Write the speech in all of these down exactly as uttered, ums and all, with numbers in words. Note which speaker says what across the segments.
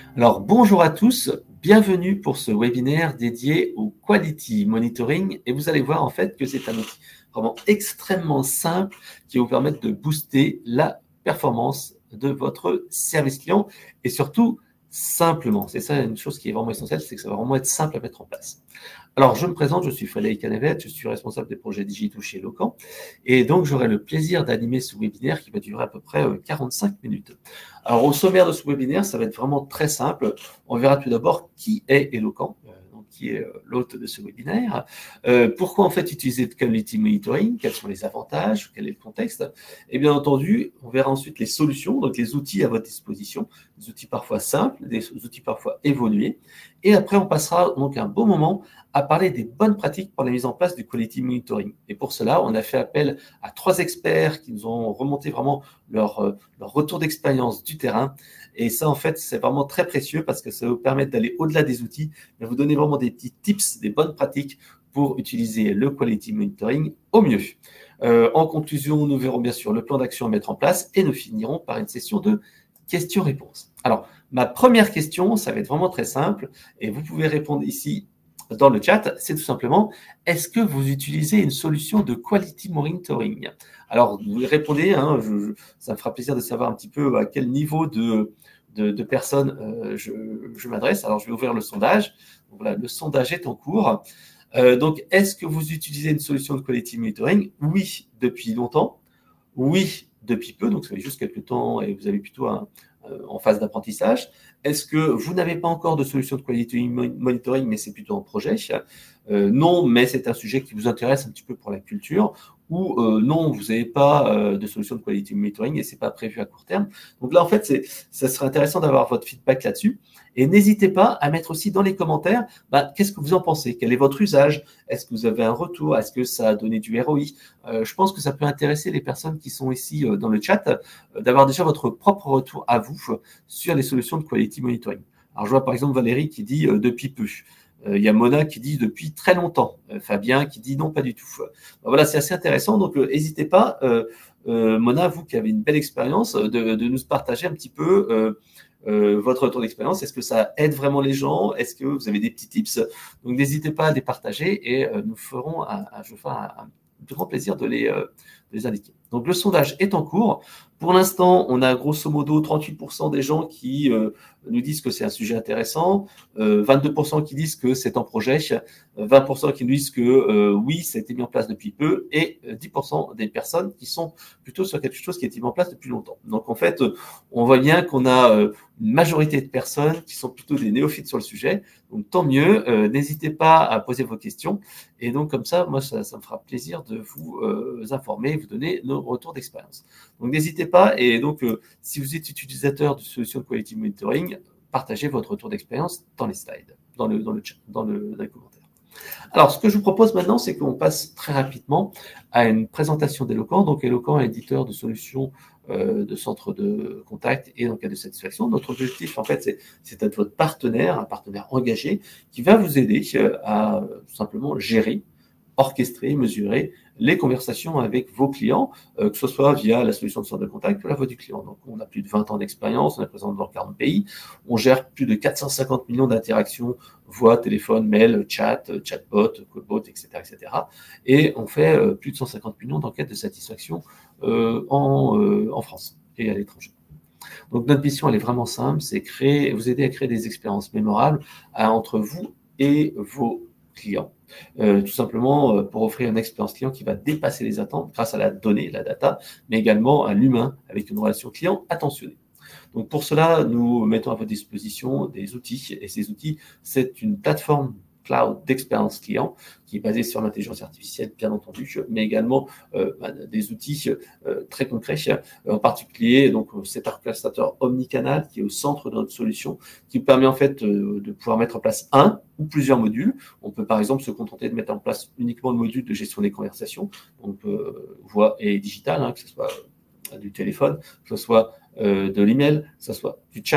Speaker 1: Alors, bonjour à tous, bienvenue pour ce webinaire dédié au Quality Monitoring. Et vous allez voir en fait que c'est un outil vraiment extrêmement simple qui va vous permettre de booster la performance de votre service client et surtout simplement. C'est ça une chose qui est vraiment essentielle, c'est que ça va vraiment être simple à mettre en place. Alors, je me présente, je suis Frédéric Canavet, je suis responsable des projets digitaux chez Locan. Et donc, j'aurai le plaisir d'animer ce webinaire qui va durer à peu près quarante-cinq minutes. Alors, au sommaire de ce webinaire, ça va être vraiment très simple. On verra tout d'abord qui est Eloquent, euh, donc qui est euh, l'hôte de ce webinaire. Euh, pourquoi en fait utiliser le Quality Monitoring? Quels sont les avantages? Quel est le contexte? Et bien entendu, on verra ensuite les solutions, donc les outils à votre disposition, des outils parfois simples, des outils parfois évolués. Et après, on passera donc un beau moment à parler des bonnes pratiques pour la mise en place du Quality Monitoring. Et pour cela, on a fait appel à trois experts qui nous ont remonté vraiment leur, euh, leur retour d'expérience du terrain. Et ça, en fait, c'est vraiment très précieux parce que ça va vous permettre d'aller au-delà des outils, mais vous donner vraiment des petits tips, des bonnes pratiques pour utiliser le Quality Monitoring au mieux. Euh, en conclusion, nous verrons bien sûr le plan d'action à mettre en place et nous finirons par une session de questions-réponses. Alors, ma première question, ça va être vraiment très simple et vous pouvez répondre ici dans le chat, c'est tout simplement, est-ce que vous utilisez une solution de Quality Monitoring? Alors, vous répondez, hein, je, je, ça me fera plaisir de savoir un petit peu à quel niveau de, de, de personnes euh, je, je m'adresse. Alors, je vais ouvrir le sondage. Donc, voilà, le sondage est en cours. Euh, donc, est-ce que vous utilisez une solution de Quality Monitoring? Oui, depuis longtemps. Oui, depuis peu, donc ça fait juste quelques temps et vous avez plutôt un, euh, en phase d'apprentissage. Est-ce que vous n'avez pas encore de solution de quality monitoring, mais c'est plutôt en projet? euh, Non, mais c'est un sujet qui vous intéresse un petit peu pour la culture. Ou euh, non, vous n'avez pas euh, de solution de quality monitoring et c'est pas prévu à court terme. Donc là, en fait, c'est, ça serait intéressant d'avoir votre feedback là-dessus. Et n'hésitez pas à mettre aussi dans les commentaires, bah, qu'est-ce que vous en pensez? Quel est votre usage? Est-ce que vous avez un retour? Est-ce que ça a donné du R O I? euh, Je pense que ça peut intéresser les personnes qui sont ici euh, dans le chat, euh, d'avoir déjà votre propre retour à vous euh, sur les solutions de quality monitoring. Alors, je vois par exemple Valérie qui dit euh, depuis peu. Il euh, y a Mona qui dit depuis très longtemps. Euh, Fabien qui dit non, pas du tout. Euh, voilà, c'est assez intéressant. Donc, n'hésitez euh, pas, euh, euh, Mona, vous qui avez une belle expérience, de, de nous partager un petit peu euh, euh, votre retour d'expérience. Est-ce que ça aide vraiment les gens? Est-ce que vous avez des petits tips? Donc, n'hésitez pas à les partager et euh, nous ferons, un, un, je ferai un, un grand plaisir de les, euh, de les indiquer. Donc, le sondage est en cours. Pour l'instant, on a grosso modo trente-huit pour cent des gens qui euh, nous disent que c'est un sujet intéressant, euh, vingt-deux pour cent qui disent que c'est en projet, vingt pour cent qui nous disent que euh, oui, ça a été mis en place depuis peu, et dix pour cent des personnes qui sont plutôt sur quelque chose qui a été mis en place depuis longtemps. Donc en fait, on voit bien qu'on a euh, une majorité de personnes qui sont plutôt des néophytes sur le sujet. Donc tant mieux, euh, n'hésitez pas à poser vos questions. Et donc comme ça, moi, ça, ça me fera plaisir de vous euh, informer, vous donner nos retours d'expérience. Donc n'hésitez pas. Et donc, euh, si vous êtes utilisateur de solutions de quality monitoring, partagez votre retour d'expérience dans les slides, dans le, dans le chat, dans le, dans les commentaires. Alors, ce que je vous propose maintenant, c'est qu'on passe très rapidement à une présentation d'Eloquent. Donc, Eloquent est éditeur de solutions euh, de centres de contact et d'enquête de satisfaction. Notre objectif, en fait, c'est, c'est d'être votre partenaire, un partenaire engagé qui va vous aider à tout simplement gérer, orchestrer, mesurer les conversations avec vos clients, euh, que ce soit via la solution de centre de contact ou la voix du client. Donc, on a plus de vingt ans d'expérience, on est présent dans quarante pays, on gère plus de quatre cent cinquante millions d'interactions, voix, téléphone, mail, chat, chatbot, callbot, et cetera, et cetera. Et on fait euh, plus de cent cinquante millions d'enquêtes de satisfaction euh, en, euh, en France et à l'étranger. Donc, notre mission, elle est vraiment simple, c'est créer, vous aider à créer des expériences mémorables à, entre vous et vos clients. Euh, tout simplement euh, pour offrir une expérience client qui va dépasser les attentes grâce à la donnée, la data, mais également à l'humain avec une relation client attentionnée. Donc pour cela, nous mettons à votre disposition des outils, et ces outils, c'est une plateforme cloud d'expérience client qui est basée sur l'intelligence artificielle, bien entendu, mais également euh, bah, des outils euh, très concrets, euh, en particulier donc cet orchestrateur omnicanal qui est au centre de notre solution, qui permet en fait euh, de pouvoir mettre en place un ou plusieurs modules. On peut par exemple se contenter de mettre en place uniquement le module de gestion des conversations, donc euh, voix et digital, hein, que ce soit du téléphone, que ce soit euh, de l'email, que ce soit du chat, que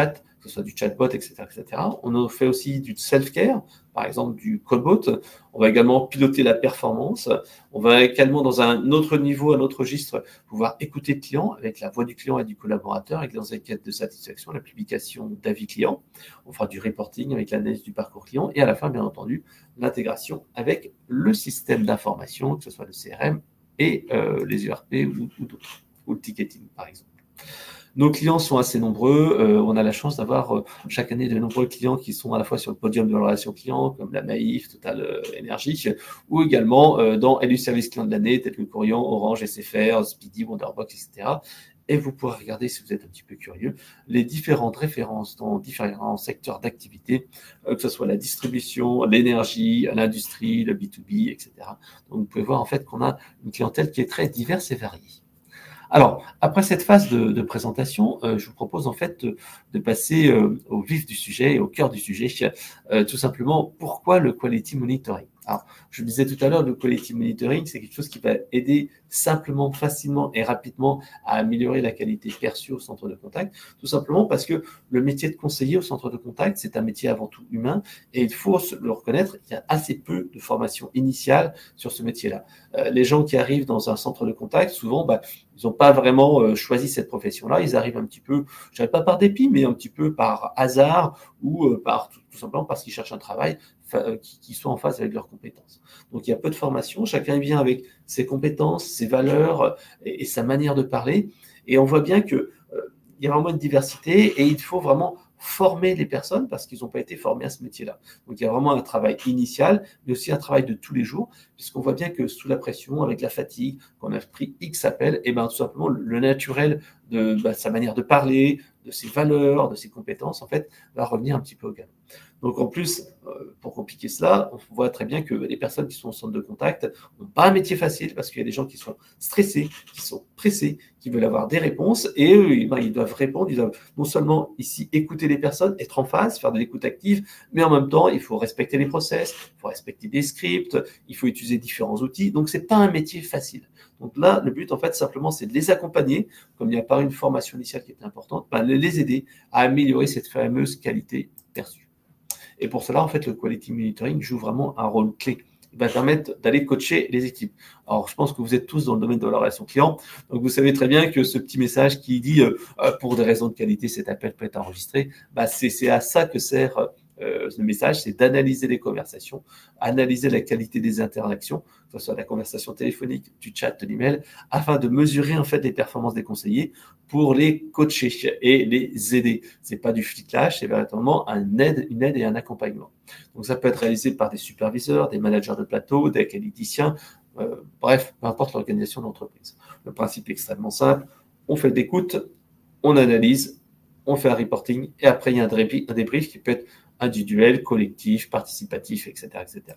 Speaker 1: que ce soit du chatbot, et cetera, et cetera. On fait aussi du self-care, par exemple du codebot. On va également piloter la performance. On va également, dans un autre niveau, un autre registre, pouvoir écouter le client avec la voix du client et du collaborateur, avec les enquêtes de satisfaction, la publication d'avis clients. On fera du reporting avec l'analyse du parcours client et à la fin, bien entendu, l'intégration avec le système d'information, que ce soit le C R M et euh, les U R P ou, ou d'autres, ou le ticketing, par exemple. Nos clients sont assez nombreux. Euh, on a la chance d'avoir euh, chaque année de nombreux clients qui sont à la fois sur le podium de la relation client, comme la Maïf, Total euh, Énergie, ou également euh, dans élu service client de l'année, tels que Corian, Orange, S F R, Speedy, Wonderbox, et cetera. Et vous pourrez regarder, si vous êtes un petit peu curieux, les différentes références dans différents secteurs d'activité, euh, que ce soit la distribution, l'énergie, l'industrie, le B deux B, et cetera. Donc, vous pouvez voir en fait qu'on a une clientèle qui est très diverse et variée. Alors, après cette phase de, de présentation, euh, je vous propose en fait de, de passer euh, au vif du sujet et au cœur du sujet, euh, tout simplement, pourquoi le quality monitoring? Alors, je le disais tout à l'heure, le quality monitoring, c'est quelque chose qui va aider simplement, facilement et rapidement à améliorer la qualité perçue au centre de contact, tout simplement parce que le métier de conseiller au centre de contact, c'est un métier avant tout humain et il faut le reconnaître, il y a assez peu de formation initiale sur ce métier-là. Euh, les gens qui arrivent dans un centre de contact, souvent, bah, ils n'ont pas vraiment euh, choisi cette profession-là, ils arrivent un petit peu, je dirais pas par dépit, mais un petit peu par hasard ou euh, par tout, tout simplement parce qu'ils cherchent un travail qui, qui soit en phase avec leurs compétences. Donc il y a peu de formation, chacun vient avec ses compétences, ses valeurs et, et sa manière de parler, et on voit bien que euh, il y a vraiment une diversité et il faut vraiment former les personnes parce qu'ils n'ont pas été formés à ce métier-là. Donc il y a vraiment un travail initial, mais aussi un travail de tous les jours, puisqu'on voit bien que sous la pression, avec la fatigue, qu'on a pris X appels, et ben tout simplement le naturel de bah, sa manière de parler, de ses valeurs, de ses compétences, en fait, va revenir un petit peu au galop. Donc en plus, pour compliquer cela, on voit très bien que les personnes qui sont au centre de contact n'ont pas un métier facile parce qu'il y a des gens qui sont stressés, qui sont pressés, qui veulent avoir des réponses et eux, eh ben, ils doivent répondre, ils doivent non seulement ici écouter les personnes, être en phase, faire de l'écoute active, mais en même temps, il faut respecter les process, il faut respecter des scripts, il faut utiliser différents outils. Donc c'est pas un métier facile. Donc là, le but, en fait, simplement, c'est de les accompagner, comme il n'y a pas une formation initiale qui est importante, ben, les aider à améliorer cette fameuse qualité perçue. Et pour cela, en fait, le quality monitoring joue vraiment un rôle clé. Il va permettre d'aller coacher les équipes. Alors, je pense que vous êtes tous dans le domaine de la relation client, donc vous savez très bien que ce petit message qui dit euh, « pour des raisons de qualité, cet appel peut être enregistré bah, », c'est à ça que sert euh, le message, c'est d'analyser les conversations, analyser la qualité des interactions, que ce soit la conversation téléphonique, du chat, de l'email, afin de mesurer en fait les performances des conseillers pour les coacher et les aider. C'est pas du flicage, c'est véritablement un aide, une aide et un accompagnement. Donc ça peut être réalisé par des superviseurs, des managers de plateau, des qualiticiens, euh, bref, peu importe l'organisation de l'entreprise. Le principe est extrêmement simple, on fait d'écoute, on analyse, on fait un reporting et après il y a un débrief, un débrief qui peut être individuel, collectif, participatif, et cetera, et cetera.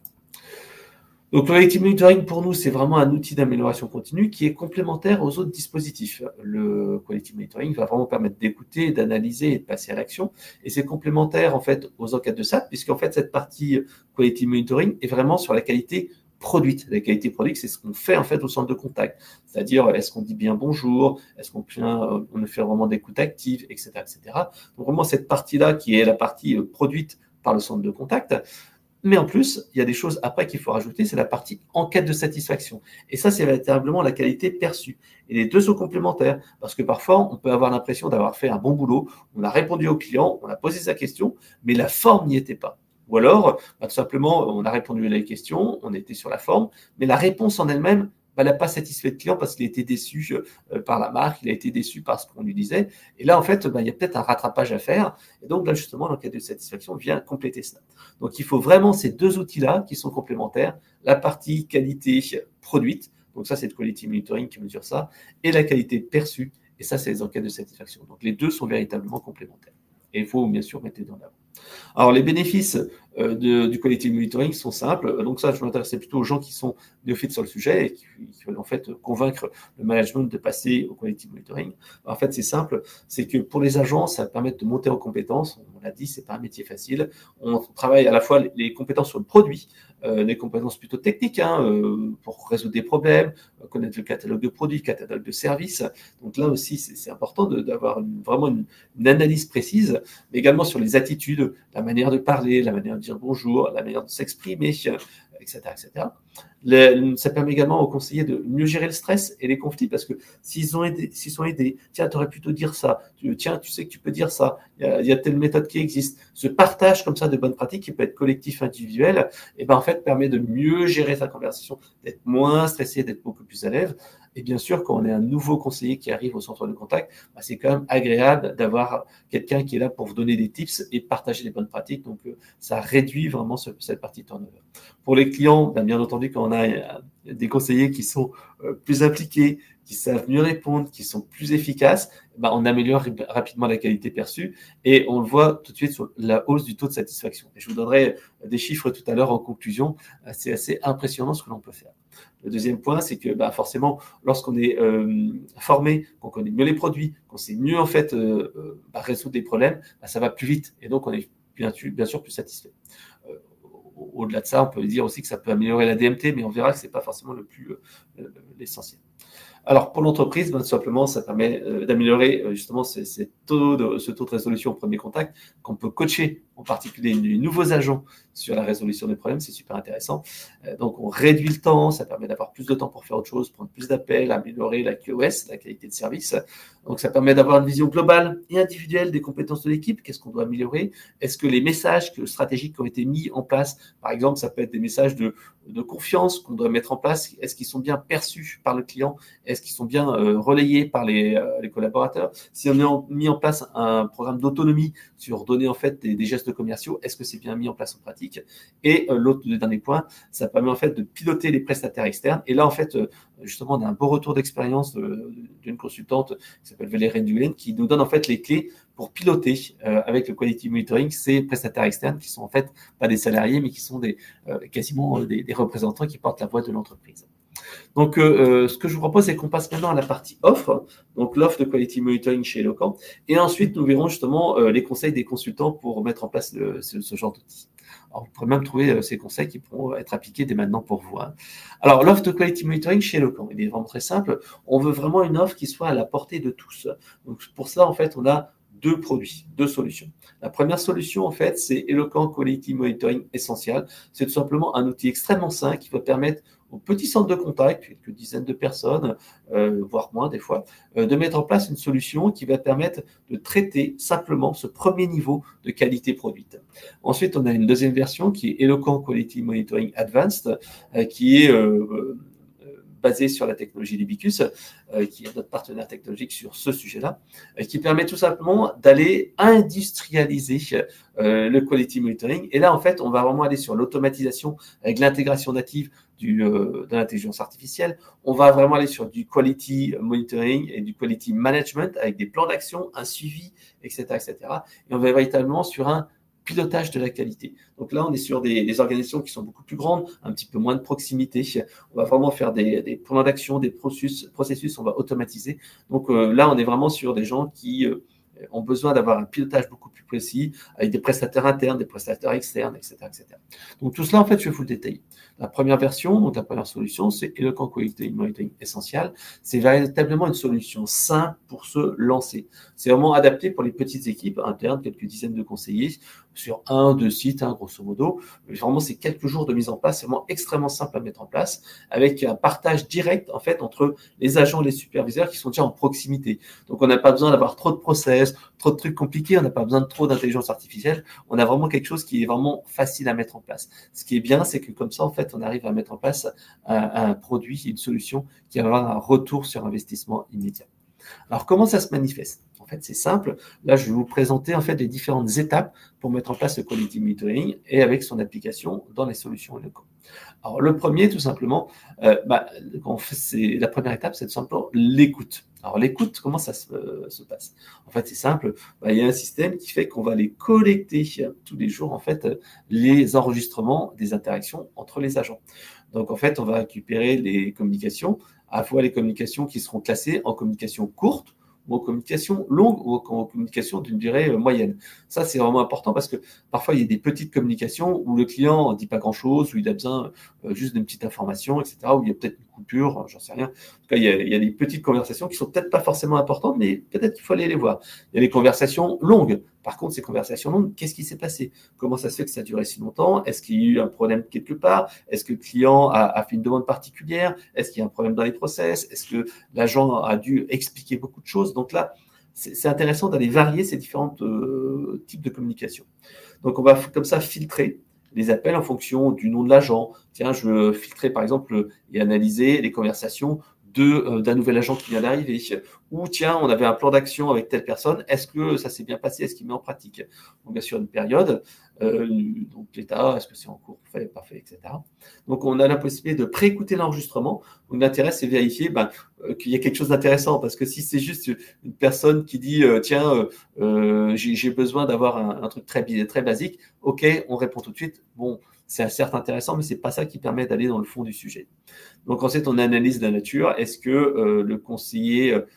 Speaker 1: Donc, le quality monitoring, pour nous, c'est vraiment un outil d'amélioration continue qui est complémentaire aux autres dispositifs. Le quality monitoring va vraiment permettre d'écouter, d'analyser et de passer à l'action. Et c'est complémentaire, en fait, aux enquêtes de S A T, puisqu'en fait, cette partie quality monitoring est vraiment sur la qualité produite. La qualité produite, c'est ce qu'on fait, en fait, au centre de contact. C'est-à-dire, est-ce qu'on dit bien bonjour? Est-ce qu'on on fait vraiment d'écoute active, et cetera, et cetera. Donc, vraiment, cette partie-là, qui est la partie produite par le centre de contact. Mais en plus, il y a des choses après qu'il faut rajouter, c'est la partie enquête de satisfaction. Et ça, c'est véritablement la qualité perçue. Et les deux sont complémentaires, parce que parfois, on peut avoir l'impression d'avoir fait un bon boulot, on a répondu au client, on a posé sa question, mais la forme n'y était pas. Ou alors, bah, tout simplement, on a répondu à la question, on était sur la forme, mais la réponse en elle-même, bah, n'a pas satisfait le client parce qu'il a été déçu euh, par la marque, il a été déçu par ce qu'on lui disait. Et là, en fait, bah, il y a peut-être un rattrapage à faire. Et donc, là, justement, l'enquête de satisfaction vient compléter cela. Donc, il faut vraiment ces deux outils-là qui sont complémentaires. La partie qualité produite, donc ça, c'est le quality monitoring qui mesure ça, et la qualité perçue, et ça, c'est les enquêtes de satisfaction. Donc, les deux sont véritablement complémentaires. Et il faut, bien sûr, mettre les deux en avant. Alors, les bénéfices euh, de, du quality monitoring sont simples. Donc ça, je m'intéressais plutôt aux gens qui sont néophytes sur le sujet et qui, qui veulent en fait convaincre le management de passer au quality monitoring. En fait, c'est simple, c'est que pour les agents, ça va permettre de monter en compétences. On l'a dit, c'est pas un métier facile. On travaille à la fois les compétences sur le produit, euh, des compétences plutôt techniques hein, euh, pour résoudre des problèmes, connaître le catalogue de produits, le catalogue de services. Donc là aussi, c'est important d'avoir vraiment une, une analyse précise, mais également sur les attitudes, la manière de parler, la manière de dire bonjour, la manière de s'exprimer, et cetera, et cetera. Le, ça permet également aux conseillers de mieux gérer le stress et les conflits parce que s'ils ont aidé, s'ils sont aidés, tiens, tu aurais plutôt dire ça, tu, tiens, tu sais que tu peux dire ça, il y a, il y a telle méthode qui existe. Ce partage comme ça de bonnes pratiques qui peut être collectif, individuel, et ben en fait permet de mieux gérer sa conversation, d'être moins stressé, d'être beaucoup plus à l'aise. Et bien sûr, quand on est un nouveau conseiller qui arrive au centre de contact, bah, c'est quand même agréable d'avoir quelqu'un qui est là pour vous donner des tips et partager des bonnes pratiques. Donc, euh, ça réduit vraiment ce, cette partie turnover. Pour les clients, bah, bien entendu, quand on a euh, des conseillers qui sont euh, plus impliqués, qui savent mieux répondre, qui sont plus efficaces, bah, on améliore rapidement la qualité perçue et on le voit tout de suite sur la hausse du taux de satisfaction. Et je vous donnerai des chiffres tout à l'heure en conclusion. C'est assez impressionnant ce que l'on peut faire. Le deuxième point, c'est que bah, forcément, lorsqu'on est euh, formé, qu'on connaît mieux les produits, qu'on sait mieux en fait euh, bah, résoudre des problèmes, bah, ça va plus vite et donc on est bien, bien sûr plus satisfait. Euh, Au-delà de ça, on peut dire aussi que ça peut améliorer la D M T, mais on verra que c'est pas forcément le plus euh, l'essentiel. Alors, pour l'entreprise, ben, tout simplement, ça permet euh, d'améliorer euh, justement ces, ces taux de, ce taux de résolution au premier contact, qu'on peut coacher en particulier les nouveaux agents sur la résolution des problèmes, c'est super intéressant. Euh, donc, on réduit le temps, ça permet d'avoir plus de temps pour faire autre chose, prendre plus d'appels, améliorer la Q O S, la qualité de service. Donc, ça permet d'avoir une vision globale et individuelle des compétences de l'équipe. Qu'est-ce qu'on doit améliorer? Est-ce que les messages que, stratégiques qui ont été mis en place, par exemple, ça peut être des messages de, de confiance qu'on doit mettre en place, est-ce qu'ils sont bien perçus par le client? Est-ce qu'ils sont bien euh, relayés par les, euh, les collaborateurs? Si on a en, mis en place un programme d'autonomie sur donner en fait des, des gestes commerciaux, est-ce que c'est bien mis en place en pratique? Et euh, l'autre, le dernier point, ça permet en fait de piloter les prestataires externes. Et là, en fait, euh, justement, on a un beau retour d'expérience d'une consultante qui s'appelle Valérie Dulen, qui nous donne en fait les clés pour piloter euh, avec le quality monitoring ces prestataires externes qui sont en fait pas des salariés, mais qui sont des, euh, quasiment des, des représentants qui portent la voix de l'entreprise. Donc, euh, ce que je vous propose, c'est qu'on passe maintenant à la partie offre, donc l'offre de quality monitoring chez Eloquent, et ensuite nous verrons justement euh, les conseils des consultants pour mettre en place le, ce, ce genre d'outils. Alors, vous pourrez même trouver euh, ces conseils qui pourront être appliqués dès maintenant pour vous. Hein. Alors, l'offre de quality monitoring chez Eloquent, il est vraiment très simple. On veut vraiment une offre qui soit à la portée de tous. Donc, pour ça, en fait, on a deux produits, deux solutions. La première solution, en fait, c'est Eloquent Quality Monitoring Essential. C'est tout simplement un outil extrêmement simple qui va permettre aux petits centres de contact, quelques dizaines de personnes, euh, voire moins des fois, euh, de mettre en place une solution qui va permettre de traiter simplement ce premier niveau de qualité produite. Ensuite, on a une deuxième version qui est Eloquent Quality Monitoring Advanced, euh, qui est euh, basé sur la technologie Libicus, euh, qui est notre partenaire technologique sur ce sujet-là, euh, qui permet tout simplement d'aller industrialiser euh, le quality monitoring. Et là, en fait, on va vraiment aller sur l'automatisation avec l'intégration native du, euh, de l'intelligence artificielle. On va vraiment aller sur du quality monitoring et du quality management avec des plans d'action, un suivi, et cetera, et cetera. Et on va véritablement sur un pilotage de la qualité. Donc là, on est sur des, des organisations qui sont beaucoup plus grandes, un petit peu moins de proximité. On va vraiment faire des, des plans d'action, des processus, processus, on va automatiser. Donc euh, là, on est vraiment sur des gens qui euh, ont besoin d'avoir un pilotage beaucoup plus précis, avec des prestataires internes, des prestataires externes, et cetera, et cetera. Donc tout cela, en fait, je vais vous le détailler. La première version, donc la première solution, c'est Eloquent Quality Monitoring Essential. C'est véritablement une solution simple pour se lancer. C'est vraiment adapté pour les petites équipes internes, quelques dizaines de conseillers, sur un, deux sites, hein, grosso modo. Mais vraiment, c'est quelques jours de mise en place. C'est vraiment extrêmement simple à mettre en place, avec un partage direct, en fait, entre les agents et les superviseurs qui sont déjà en proximité. Donc, on n'a pas besoin d'avoir trop de process, trop de trucs compliqués. On n'a pas besoin de trop d'intelligence artificielle. On a vraiment quelque chose qui est vraiment facile à mettre en place. Ce qui est bien, c'est que comme ça, en fait, on arrive à mettre en place un, un produit, une solution qui va avoir un retour sur investissement immédiat. Alors, comment ça se manifeste? En fait, c'est simple. Là, je vais vous présenter en fait les différentes étapes pour mettre en place le quality monitoring et avec son application dans les solutions locales. Alors, le premier, tout simplement, euh, bah, on fait, c'est, la première étape, c'est tout simplement l'écoute. Alors, l'écoute, comment ça se, euh, se passe? En fait, c'est simple. Bah, il y a un système qui fait qu'on va aller collecter tous les jours, en fait, les enregistrements des interactions entre les agents. Donc, en fait, on va récupérer les communications, à la fois les communications qui seront classées en communications courtes, ou en communication longue ou en communication d'une durée moyenne. Ça, c'est vraiment important parce que parfois, il y a des petites communications où le client ne dit pas grand-chose, où il a besoin juste d'une petite information, et cetera, où il y a peut-être une coupure, j'en sais rien. En tout cas, il y a, il y a des petites conversations qui sont peut-être pas forcément importantes, mais peut-être qu'il faut aller les voir. Il y a des conversations longues. Par contre, ces conversations longues, qu'est-ce qui s'est passé? Comment ça se fait que ça a duré si longtemps? Est-ce qu'il y a eu un problème quelque part? Est-ce que le client a, a fait une demande particulière? Est-ce qu'il y a un problème dans les process? Est-ce que l'agent a dû expliquer beaucoup de choses? Donc là, c'est intéressant d'aller varier ces différents euh, types de communication. Donc, on va comme ça filtrer les appels en fonction du nom de l'agent. Tiens, je veux filtrer, par exemple, et analyser les conversations de euh, d'un nouvel agent qui vient d'arriver. Ou tiens, on avait un plan d'action avec telle personne. Est-ce que ça s'est bien passé? Est-ce qu'il met en pratique? Donc, bien sûr, une période. Euh, donc, l'état, est-ce que c'est en cours? Fait, parfait, et cetera. Donc, on a la possibilité de préécouter l'enregistrement. Donc, l'intérêt, c'est vérifier ben, euh, qu'il y a quelque chose d'intéressant. Parce que si c'est juste une personne qui dit euh, tiens, euh, euh, j'ai besoin d'avoir un, un truc très, très basique, ok, on répond tout de suite. Bon, c'est certes intéressant, mais c'est pas ça qui permet d'aller dans le fond du sujet. Donc ensuite, on analyse la nature. Est-ce que euh, le conseiller euh,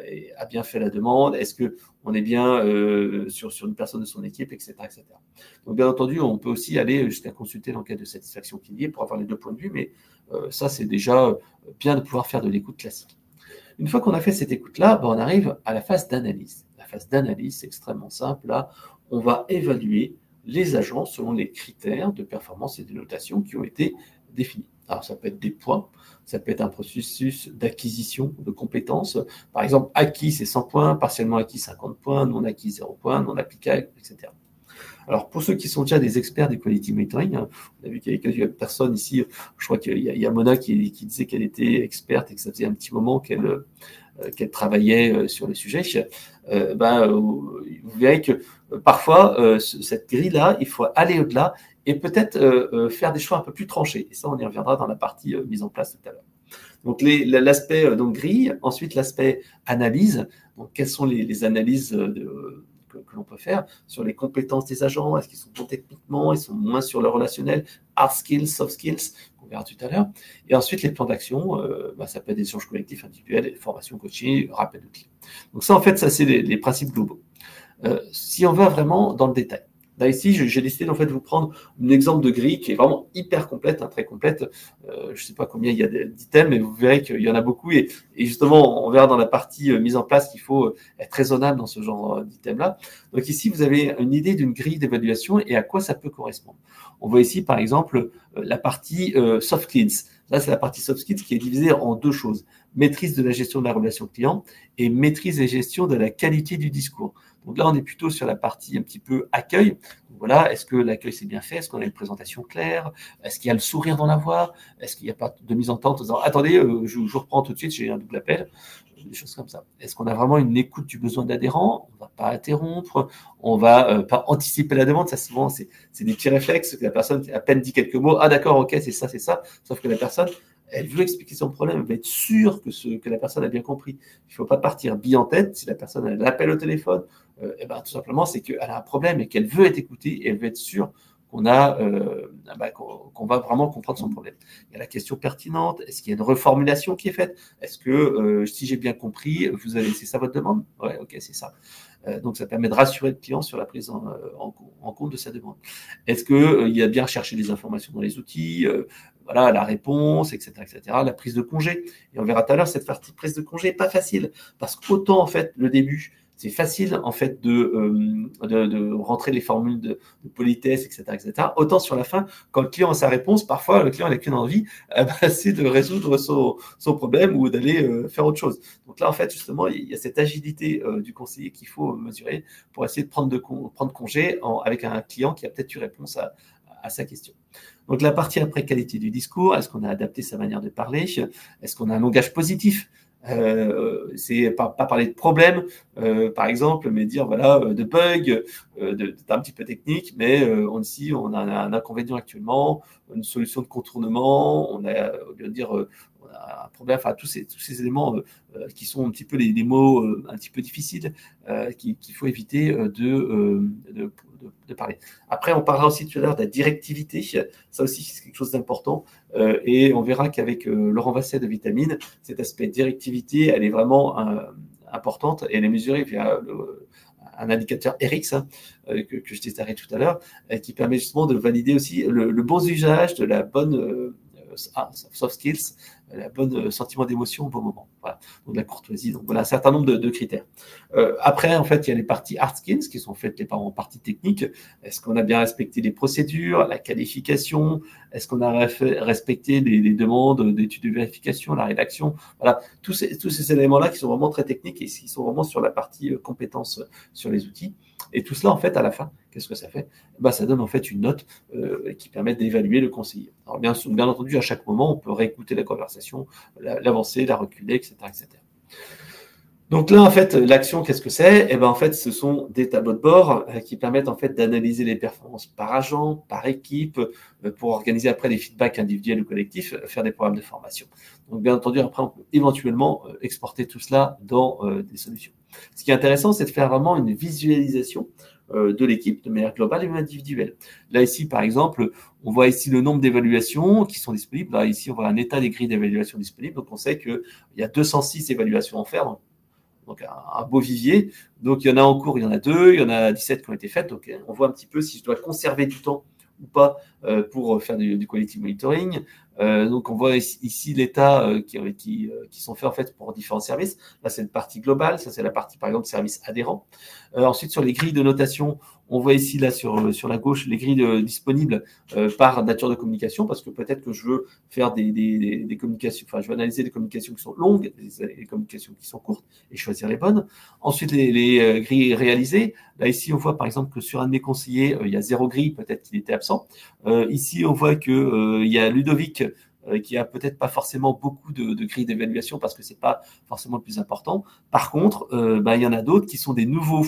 Speaker 1: a bien fait la demande? Est-ce que on est bien euh, sur, sur une personne de son équipe, et cetera, et cetera. Donc bien entendu, on peut aussi aller jusqu'à consulter l'enquête de satisfaction qu'il y ait pour avoir les deux points de vue, mais euh, ça, c'est déjà bien de pouvoir faire de l'écoute classique. Une fois qu'on a fait cette écoute-là, ben, on arrive à la phase d'analyse. La phase d'analyse, c'est extrêmement simple. Là, on va évaluer les agents selon les critères de performance et de notation qui ont été définis. Alors, ça peut être des points, ça peut être un processus d'acquisition de compétences. Par exemple, acquis, c'est cent points, partiellement acquis, cinquante points, non acquis, zéro points, non applicable, et cetera. Alors, pour ceux qui sont déjà des experts du quality monitoring, hein, on a vu qu'il y avait quelques personnes ici, je crois qu'il y, y a Mona qui, qui disait qu'elle était experte et que ça faisait un petit moment qu'elle euh, qu'elle travaillait euh, sur le sujet. Euh, ben, euh, vous verrez que euh, parfois, euh, cette grille-là, il faut aller au-delà et peut-être euh, faire des choix un peu plus tranchés. Et ça, on y reviendra dans la partie euh, mise en place tout à l'heure. Donc, l'aspect euh, donc grille, ensuite l'aspect analyse. Donc, quelles sont les, les analyses de, que, que l'on peut faire sur les compétences des agents? Est-ce qu'ils sont bons techniquement? Ils sont moins sur le relationnel? Hard skills, soft skills, on verra tout à l'heure. Et ensuite, les plans d'action, euh, bah, ça peut être des échanges collectifs individuels, formation, coaching, rappel de clients. Donc ça, en fait, ça, c'est les, les principes globaux. Euh, si on va vraiment dans le détail, là, ici, j'ai décidé en fait, de vous prendre un exemple de grille qui est vraiment hyper complète, hein, très complète. Euh, je ne sais pas combien il y a d'items, mais vous verrez qu'il y en a beaucoup. Et, et justement, on verra dans la partie euh, mise en place qu'il faut être raisonnable dans ce genre d'items-là. Donc ici, vous avez une idée d'une grille d'évaluation et à quoi ça peut correspondre. On voit ici, par exemple, euh, la partie euh, soft skills. Là, c'est la partie soft skills qui est divisée en deux choses. Maîtrise de la gestion de la relation client et maîtrise et gestion de la qualité du discours. Donc là, on est plutôt sur la partie un petit peu accueil. Donc voilà, est-ce que l'accueil s'est bien fait? Est-ce qu'on a une présentation claire? Est-ce qu'il y a le sourire dans la voix? Est-ce qu'il n'y a pas de mise en tente en disant « Attendez, euh, je, je reprends tout de suite, j'ai un double appel ». Des choses comme ça. Est-ce qu'on a vraiment une écoute du besoin de l'adhérent? On ne va pas interrompre, on ne va euh, pas anticiper la demande. Ça, souvent, c'est des petits réflexes que la personne à peine dit quelques mots. Ah d'accord, ok, c'est ça, c'est ça. Sauf que la personne, elle veut expliquer son problème, elle veut être sûre que, ce, que la personne a bien compris. Il ne faut pas partir bille en tête. Si la personne l'appelle au téléphone, euh, eh ben, tout simplement, c'est qu'elle a un problème et qu'elle veut être écoutée et elle veut être sûre qu'on a, euh, bah, qu'on qu'on va vraiment comprendre son problème. Il y a la question pertinente. Est-ce qu'il y a une reformulation qui est faite? Est-ce que, euh, si j'ai bien compris, vous avez, c'est ça votre demande? Ouais, ok, c'est ça. Euh, donc, ça permet de rassurer le client sur la prise en, en, en compte de sa demande. Est-ce que euh, il a bien cherché des informations dans les outils? euh, Voilà, la réponse, et cetera, et cetera. La prise de congé. Et on verra tout à l'heure, cette partie prise de congé n'est pas facile. Parce qu'autant, en fait, le début, c'est facile, en fait, de, euh, de, de rentrer les formules de, de politesse, et cetera, et cetera. Autant sur la fin, quand le client a sa réponse, parfois, le client n'a qu'une envie, euh, bah, c'est de résoudre son, son problème ou d'aller euh, faire autre chose. Donc là, en fait, justement, il y a cette agilité euh, du conseiller qu'il faut mesurer pour essayer de prendre, de con, prendre congé en, avec un client qui a peut-être eu réponse à, à sa question. Donc la partie après qualité du discours, est-ce qu'on a adapté sa manière de parler? Est-ce qu'on a un langage positif? Euh, c'est pas, pas parler de problèmes, euh, par exemple, mais dire voilà de bugs, euh, d'un petit peu technique, mais euh, on, ici on a un, un inconvénient actuellement, une solution de contournement, on a, au lieu de dire euh, on a un problème, enfin tous ces, tous ces éléments euh, qui sont un petit peu les, les mots euh, un petit peu difficiles euh, qu'il qu'il faut éviter euh, de, euh, de De, de parler. Après, on parlera aussi tout à l'heure de la directivité. Ça aussi, c'est quelque chose d'important. Euh, et on verra qu'avec euh, Laurent Vasset de Vitamine, cet aspect directivité, elle est vraiment un, importante et elle est mesurée via le, un indicateur R X hein, euh, que, que je détaillerai tout à l'heure, euh, qui permet justement de valider aussi le, le bon usage de la bonne euh, ah, soft skills, la bonne sentiment d'émotion au bon moment. Voilà. Donc la courtoisie. Donc voilà un certain nombre de, de critères. Euh, après, en fait, il y a les parties hard skills qui sont faites les parents en partie technique. Est-ce qu'on a bien respecté les procédures, la qualification? Est-ce qu'on a respecté les, les demandes d'études de vérification, la rédaction? Voilà, tous ces, tous ces éléments-là qui sont vraiment très techniques et qui sont vraiment sur la partie euh, compétences sur les outils. Et tout cela, en fait, à la fin, qu'est-ce que ça fait? Ben, ça donne en fait une note euh, qui permet d'évaluer le conseiller. Alors bien, bien entendu, à chaque moment, on peut réécouter la conversation, l'avancer, la reculer, et cetera, et cetera. Donc là, en fait, l'action, qu'est-ce que c'est? Eh ben, en fait, ce sont des tableaux de bord euh, qui permettent en fait d'analyser les performances par agent, par équipe, euh, pour organiser après des feedbacks individuels ou collectifs, euh, faire des programmes de formation. Donc, bien entendu, après, on peut éventuellement euh, exporter tout cela dans euh, des solutions. Ce qui est intéressant, c'est de faire vraiment une visualisation euh, de l'équipe de manière globale et même individuelle. Là, ici, par exemple, on voit ici le nombre d'évaluations qui sont disponibles. Là, ici, on voit un état des grilles d'évaluation disponibles. Donc, on sait qu'il y a deux cent six évaluations à faire. Donc, donc un, un beau vivier. Donc il y en a en cours, il y en a deux, il y en a dix-sept qui ont été faites. Donc on voit un petit peu si je dois conserver du temps ou pas euh, pour faire du, du quality monitoring. Euh, donc on voit ici, ici l'état euh, qui, qui, euh, qui sont faits en fait pour différents services. Là c'est une partie globale, ça c'est la partie par exemple service adhérent. Euh, ensuite sur les grilles de notation, on voit ici là sur sur la gauche les grilles de, disponibles euh, par nature de communication, parce que peut-être que je veux faire des, des, des, des communications, enfin je veux analyser des communications qui sont longues, des, des communications qui sont courtes et choisir les bonnes. Ensuite les, les euh, grilles réalisées. Là ici on voit par exemple que sur un de mes conseillers euh, il y a zéro grille, peut-être qu'il était absent. Euh, ici on voit que euh, il y a Ludovic euh, qui a peut-être pas forcément beaucoup de, de grilles d'évaluation parce que c'est pas forcément le plus important. Par contre, euh, bah, il y en a d'autres qui sont des nouveaux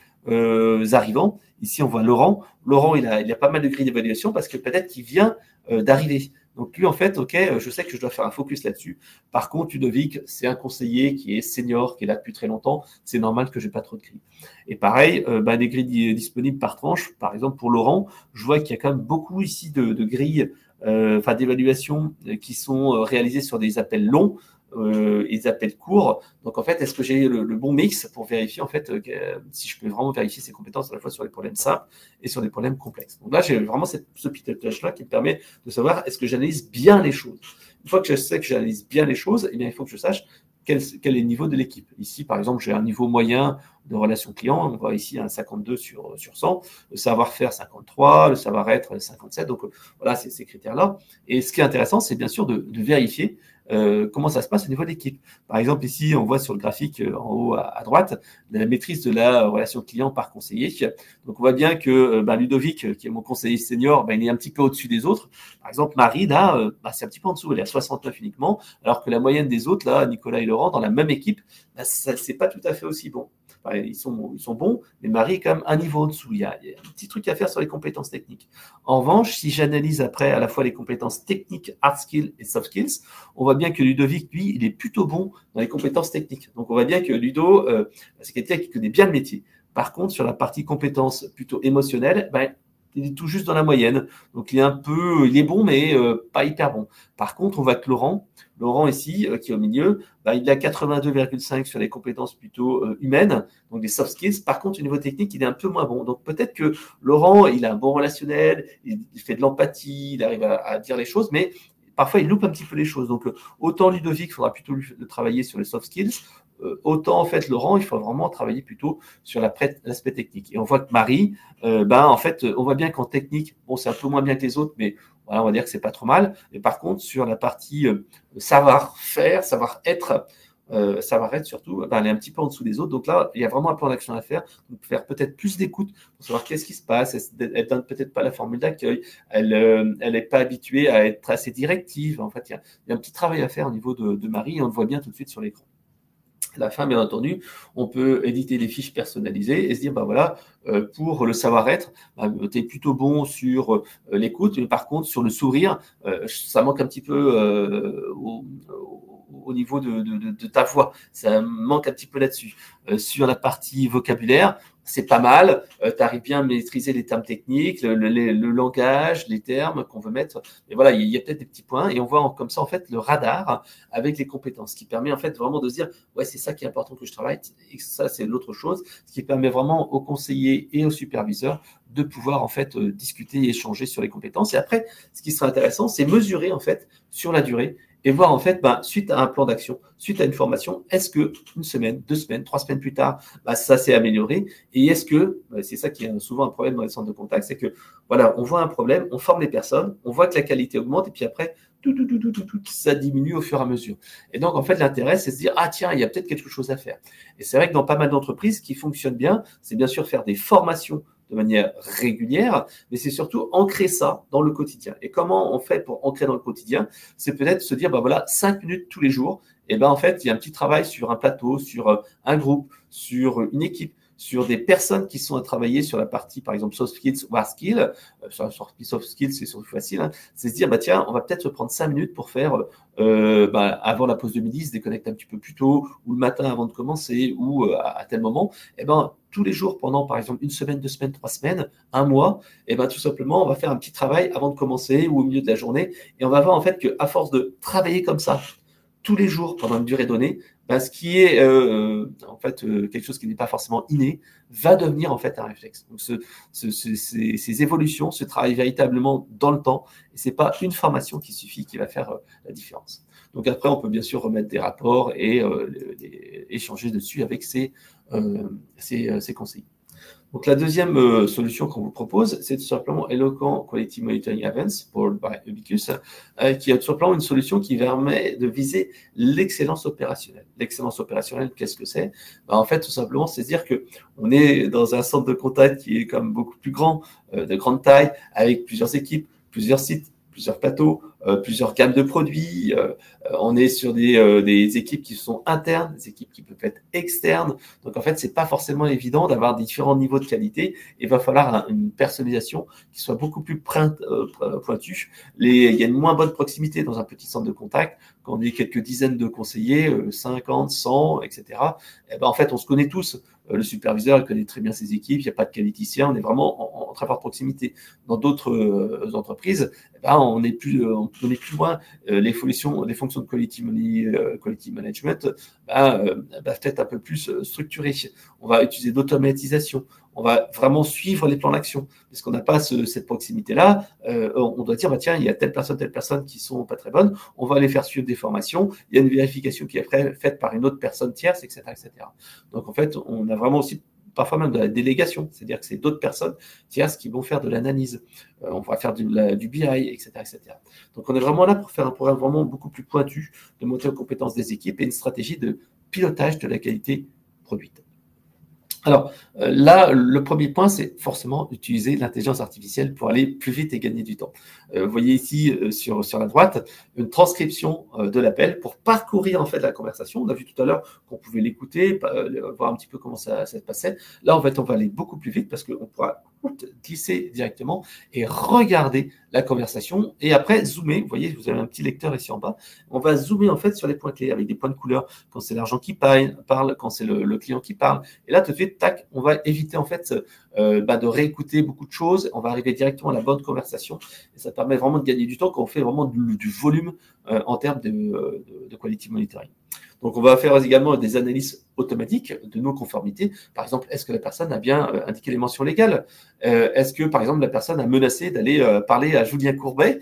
Speaker 1: euh, arrivants. Ici, on voit Laurent. Laurent, il a, il a pas mal de grilles d'évaluation parce que peut-être qu'il vient euh, d'arriver. Donc lui, en fait, ok, je sais que je dois faire un focus là-dessus. Par contre, Ludovic, c'est un conseiller qui est senior, qui est là depuis très longtemps. C'est normal que j'ai pas trop de grilles. Et pareil, euh, bah, des grilles disponibles par tranche. Par exemple, pour Laurent, je vois qu'il y a quand même beaucoup ici de, de grilles, euh, enfin d'évaluations qui sont réalisées sur des appels longs. Euh, et des appels courts. Donc en fait, est-ce que j'ai le, le bon mix pour vérifier en fait euh, si je peux vraiment vérifier ses compétences à la fois sur les problèmes simples et sur les problèmes complexes. Donc là, j'ai vraiment cette, ce pilotage-là qui me permet de savoir est-ce que j'analyse bien les choses. Une fois que je sais que j'analyse bien les choses, eh bien il faut que je sache quel, quel est le niveau de l'équipe. Ici, par exemple, j'ai un niveau moyen de relation client. On voit ici un cinquante-deux sur, sur cent, le savoir-faire cinquante-trois, le savoir-être cinquante-sept. Donc voilà, c'est ces critères-là. Et ce qui est intéressant, c'est bien sûr de, de vérifier Euh, comment ça se passe au niveau de l'équipe. Par exemple, ici, on voit sur le graphique euh, en haut à, à droite la maîtrise de la relation client par conseiller. Donc, on voit bien que euh, ben, Ludovic, qui est mon conseiller senior, ben, il est un petit peu au-dessus des autres. Par exemple, Marie, là, euh, ben, c'est un petit peu en dessous. Elle est à soixante-neuf uniquement, alors que la moyenne des autres, là, Nicolas et Laurent, dans la même équipe, ben, ça, c'est pas tout à fait aussi bon. Enfin, ils sont, ils sont bons, mais Marie est quand même un niveau au-dessous. Il y, a, il y a un petit truc à faire sur les compétences techniques. En revanche, si j'analyse après à la fois les compétences techniques, hard skills et soft skills, on voit bien que Ludovic, lui, il est plutôt bon dans les compétences techniques. Donc, on voit bien que Ludo, euh, c'est quelqu'un qui connaît bien le métier. Par contre, sur la partie compétences plutôt émotionnelles, ben, il est tout juste dans la moyenne. Donc, il est un peu, il est bon, mais euh, pas hyper bon. Par contre, on voit que Laurent, Laurent ici, euh, qui est au milieu, ben, il a quatre-vingt-deux virgule cinq sur les compétences plutôt euh, humaines, donc des soft skills. Par contre, au niveau technique, il est un peu moins bon. Donc, peut-être que Laurent, il a un bon relationnel, il, il fait de l'empathie, il arrive à, à dire les choses, mais parfois, il loupe un petit peu les choses. Donc, autant Ludovic, il faudra plutôt lui, travailler sur les soft skills, euh, autant, en fait, Laurent, il faut vraiment travailler plutôt sur l'aspect technique. Et on voit que Marie, euh, ben, en fait, on voit bien qu'en technique, bon, c'est un peu moins bien que les autres, mais voilà, on va dire que c'est pas trop mal. Et par contre, sur la partie euh, savoir-faire, savoir-être, Euh, savoir-être surtout, ben, elle est un petit peu en dessous des autres. Donc là, il y a vraiment un plan d'action à faire. Donc, faire peut-être plus d'écoute pour savoir qu'est-ce qui se passe. Elle ne donne peut-être pas la formule d'accueil. Elle euh, elle n'est pas habituée à être assez directive. En fait, il y a, il y a un petit travail à faire au niveau de, de Marie et on le voit bien tout de suite sur l'écran. À la fin, bien entendu, on peut éditer des fiches personnalisées et se dire, bah voilà, euh, pour le savoir-être, bah, tu es plutôt bon sur euh, l'écoute, mais par contre, sur le sourire, euh, ça manque un petit peu euh, au, au niveau de, de, de ta voix. Ça manque un petit peu là-dessus. Euh, sur la partie vocabulaire, c'est pas mal, euh, tu arrives bien à maîtriser les termes techniques, le, le, le langage, les termes qu'on veut mettre. Et voilà, il y a, a peut-être des petits points et on voit en, comme ça en fait le radar avec les compétences, qui permet en fait vraiment de se dire ouais c'est ça qui est important que je travaille et ça c'est l'autre chose, ce qui permet vraiment aux conseillers et aux superviseurs de pouvoir en fait euh, discuter et échanger sur les compétences. Et après, ce qui sera intéressant, c'est mesurer en fait sur la durée et voir en fait, ben, suite à un plan d'action, suite à une formation, est-ce que une semaine, deux semaines, trois semaines plus tard, ben, ça s'est amélioré et est-ce que, ben, c'est ça qui est souvent un problème dans les centres de contact, c'est que voilà, on voit un problème, on forme les personnes, on voit que la qualité augmente et puis après, tout, tout, tout, tout, tout, tout, ça diminue au fur et à mesure. Et donc, en fait, l'intérêt, c'est de se dire, ah tiens, il y a peut-être quelque chose à faire. Et c'est vrai que dans pas mal d'entreprises, ce qui fonctionne bien, c'est bien sûr faire des formations de manière régulière, mais c'est surtout ancrer ça dans le quotidien. Et comment on fait pour ancrer dans le quotidien? C'est peut-être se dire, ben voilà, cinq minutes tous les jours, et ben en fait, il y a un petit travail sur un plateau, sur un groupe, sur une équipe, sur des personnes qui sont à travailler sur la partie, par exemple, soft skills ou hard skills. Euh, sur la partie soft skills, c'est surtout facile. Hein. C'est se dire, bah, tiens, on va peut-être se prendre cinq minutes pour faire, euh, bah, avant la pause de midi, se déconnecter un petit peu plus tôt, ou le matin avant de commencer, ou euh, à, à tel moment. Et ben, tous les jours pendant, par exemple, une semaine, deux semaines, trois semaines, un mois, et ben, tout simplement, on va faire un petit travail avant de commencer ou au milieu de la journée. Et on va voir, en fait, qu'à force de travailler comme ça, tous les jours pendant une durée donnée, ben, ce qui est euh, en fait euh, quelque chose qui n'est pas forcément inné, va devenir en fait un réflexe. Donc ce, ce, ce, ces, ces évolutions se travaillent véritablement dans le temps et c'est pas une formation qui suffit qui va faire euh, la différence. Donc après, on peut bien sûr remettre des rapports et euh, les, les, échanger dessus avec ces, euh, ces, ces conseillers. Donc, la deuxième euh, solution qu'on vous propose, c'est tout simplement Eloquent Quality Monitoring Events, powered by Ubicus, euh, qui est tout simplement une solution qui permet de viser l'excellence opérationnelle. L'excellence opérationnelle, qu'est-ce que c'est? Ben, en fait, tout simplement, c'est dire que on est dans un centre de contact qui est comme beaucoup plus grand, euh, de grande taille, avec plusieurs équipes, plusieurs sites, plusieurs plateaux, euh, plusieurs gammes de produits. Euh, on est sur des, euh, des équipes qui sont internes, des équipes qui peuvent être externes. Donc, en fait, c'est pas forcément évident d'avoir différents niveaux de qualité. Il va falloir un, une personnalisation qui soit beaucoup plus print, euh, pointue. Les, il y a une moins bonne proximité dans un petit centre de contact. Quand on est quelques dizaines de conseillers, euh, cinquante, cent, et cetera, eh ben, en fait, on se connaît tous. Le superviseur, il connaît très bien ses équipes, il n'y a pas de qualiticien, on est vraiment en, en très forte proximité. Dans d'autres euh, entreprises, eh ben, on est plus, euh, on est plus loin. Euh, les, fonctions, les fonctions de quality, money, euh, quality management ben, euh, doivent être un peu plus euh, structurées. On va utiliser d'automatisation. On va vraiment suivre les plans d'action. Parce qu'on n'a pas ce, cette proximité-là, euh, on doit dire, bah, tiens, il y a telle personne, telle personne qui sont pas très bonnes, on va les faire suivre des formations, il y a une vérification qui est faite par une autre personne tierce, et cetera, et cetera. Donc, en fait, on a vraiment aussi parfois même de la délégation, c'est-à-dire que c'est d'autres personnes tierces qui vont faire de l'analyse. Euh, on va faire du, la, du B I, et cetera, et cetera. Donc, on est vraiment là pour faire un programme vraiment beaucoup plus pointu de monter en compétences des équipes et une stratégie de pilotage de la qualité produite. Alors euh, là, le premier point, c'est forcément utiliser l'intelligence artificielle pour aller plus vite et gagner du temps. Euh, vous voyez ici euh, sur, sur la droite une transcription euh, de l'appel pour parcourir en fait la conversation. On a vu tout à l'heure qu'on pouvait l'écouter, euh, voir un petit peu comment ça, ça se passait. Là, en fait, on va aller beaucoup plus vite parce qu'on pourra glisser directement et regarder la conversation et après zoomer. Vous voyez, vous avez un petit lecteur ici en bas. On va zoomer en fait sur les points clés avec des points de couleur quand c'est l'argent qui parle, quand c'est le, le client qui parle. Et là, tout de suite, tac, on va éviter en fait euh, bah, de réécouter beaucoup de choses. On va arriver directement à la bonne conversation et ça permet vraiment de gagner du temps quand on fait vraiment du, du volume euh, en termes de, de, de quality monitoring. Donc, on va faire également des analyses automatiques de nos conformités. Par exemple, est-ce que la personne a bien euh, indiqué les mentions légales? euh, Est-ce que, par exemple, la personne a menacé d'aller euh, parler à Julien Courbet?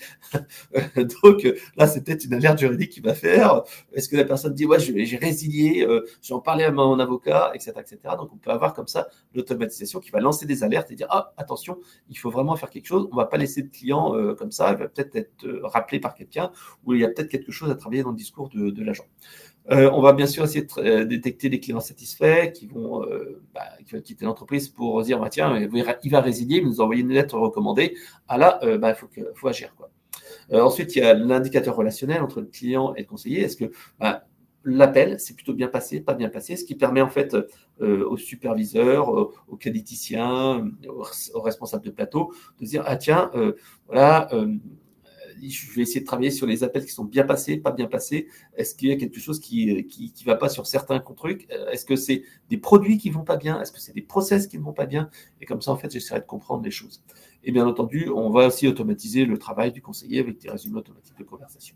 Speaker 1: Donc, euh, là, c'est peut-être une alerte juridique qu'il va faire. Est-ce que la personne dit, ouais, j'ai résilié, euh, j'en parlais à mon avocat, et cetera, et cetera. Donc, on peut avoir comme ça l'automatisation qui va lancer des alertes et dire, ah, attention, il faut vraiment faire quelque chose. On ne va pas laisser de client euh, comme ça. Il va peut-être être euh, rappelé par quelqu'un ou il y a peut-être quelque chose à travailler dans le discours de, de l'agent. Euh, on va bien sûr essayer de euh, détecter les clients satisfaits qui vont, euh, bah, qui vont quitter l'entreprise pour dire bah, tiens, il va résilier, il nous a envoyé une lettre recommandée. Ah là, euh, bah, faut, que, faut agir. Quoi. Euh, ensuite, il y a l'indicateur relationnel entre le client et le conseiller. Est-ce que bah, l'appel s'est plutôt bien passé, pas bien passé, ce qui permet en fait euh, aux superviseurs, euh, aux qualiticiens, aux, aux responsables de plateau de dire ah tiens, euh, voilà. Euh, je vais essayer de travailler sur les appels qui sont bien passés, pas bien passés. Est-ce qu'il y a quelque chose qui qui, qui va pas sur certains trucs? Est-ce que c'est des produits qui vont pas bien? Est-ce que c'est des process qui ne vont pas bien? Et comme ça, en fait, j'essaierai de comprendre les choses. Et bien entendu, on va aussi automatiser le travail du conseiller avec des résumés automatiques de conversation.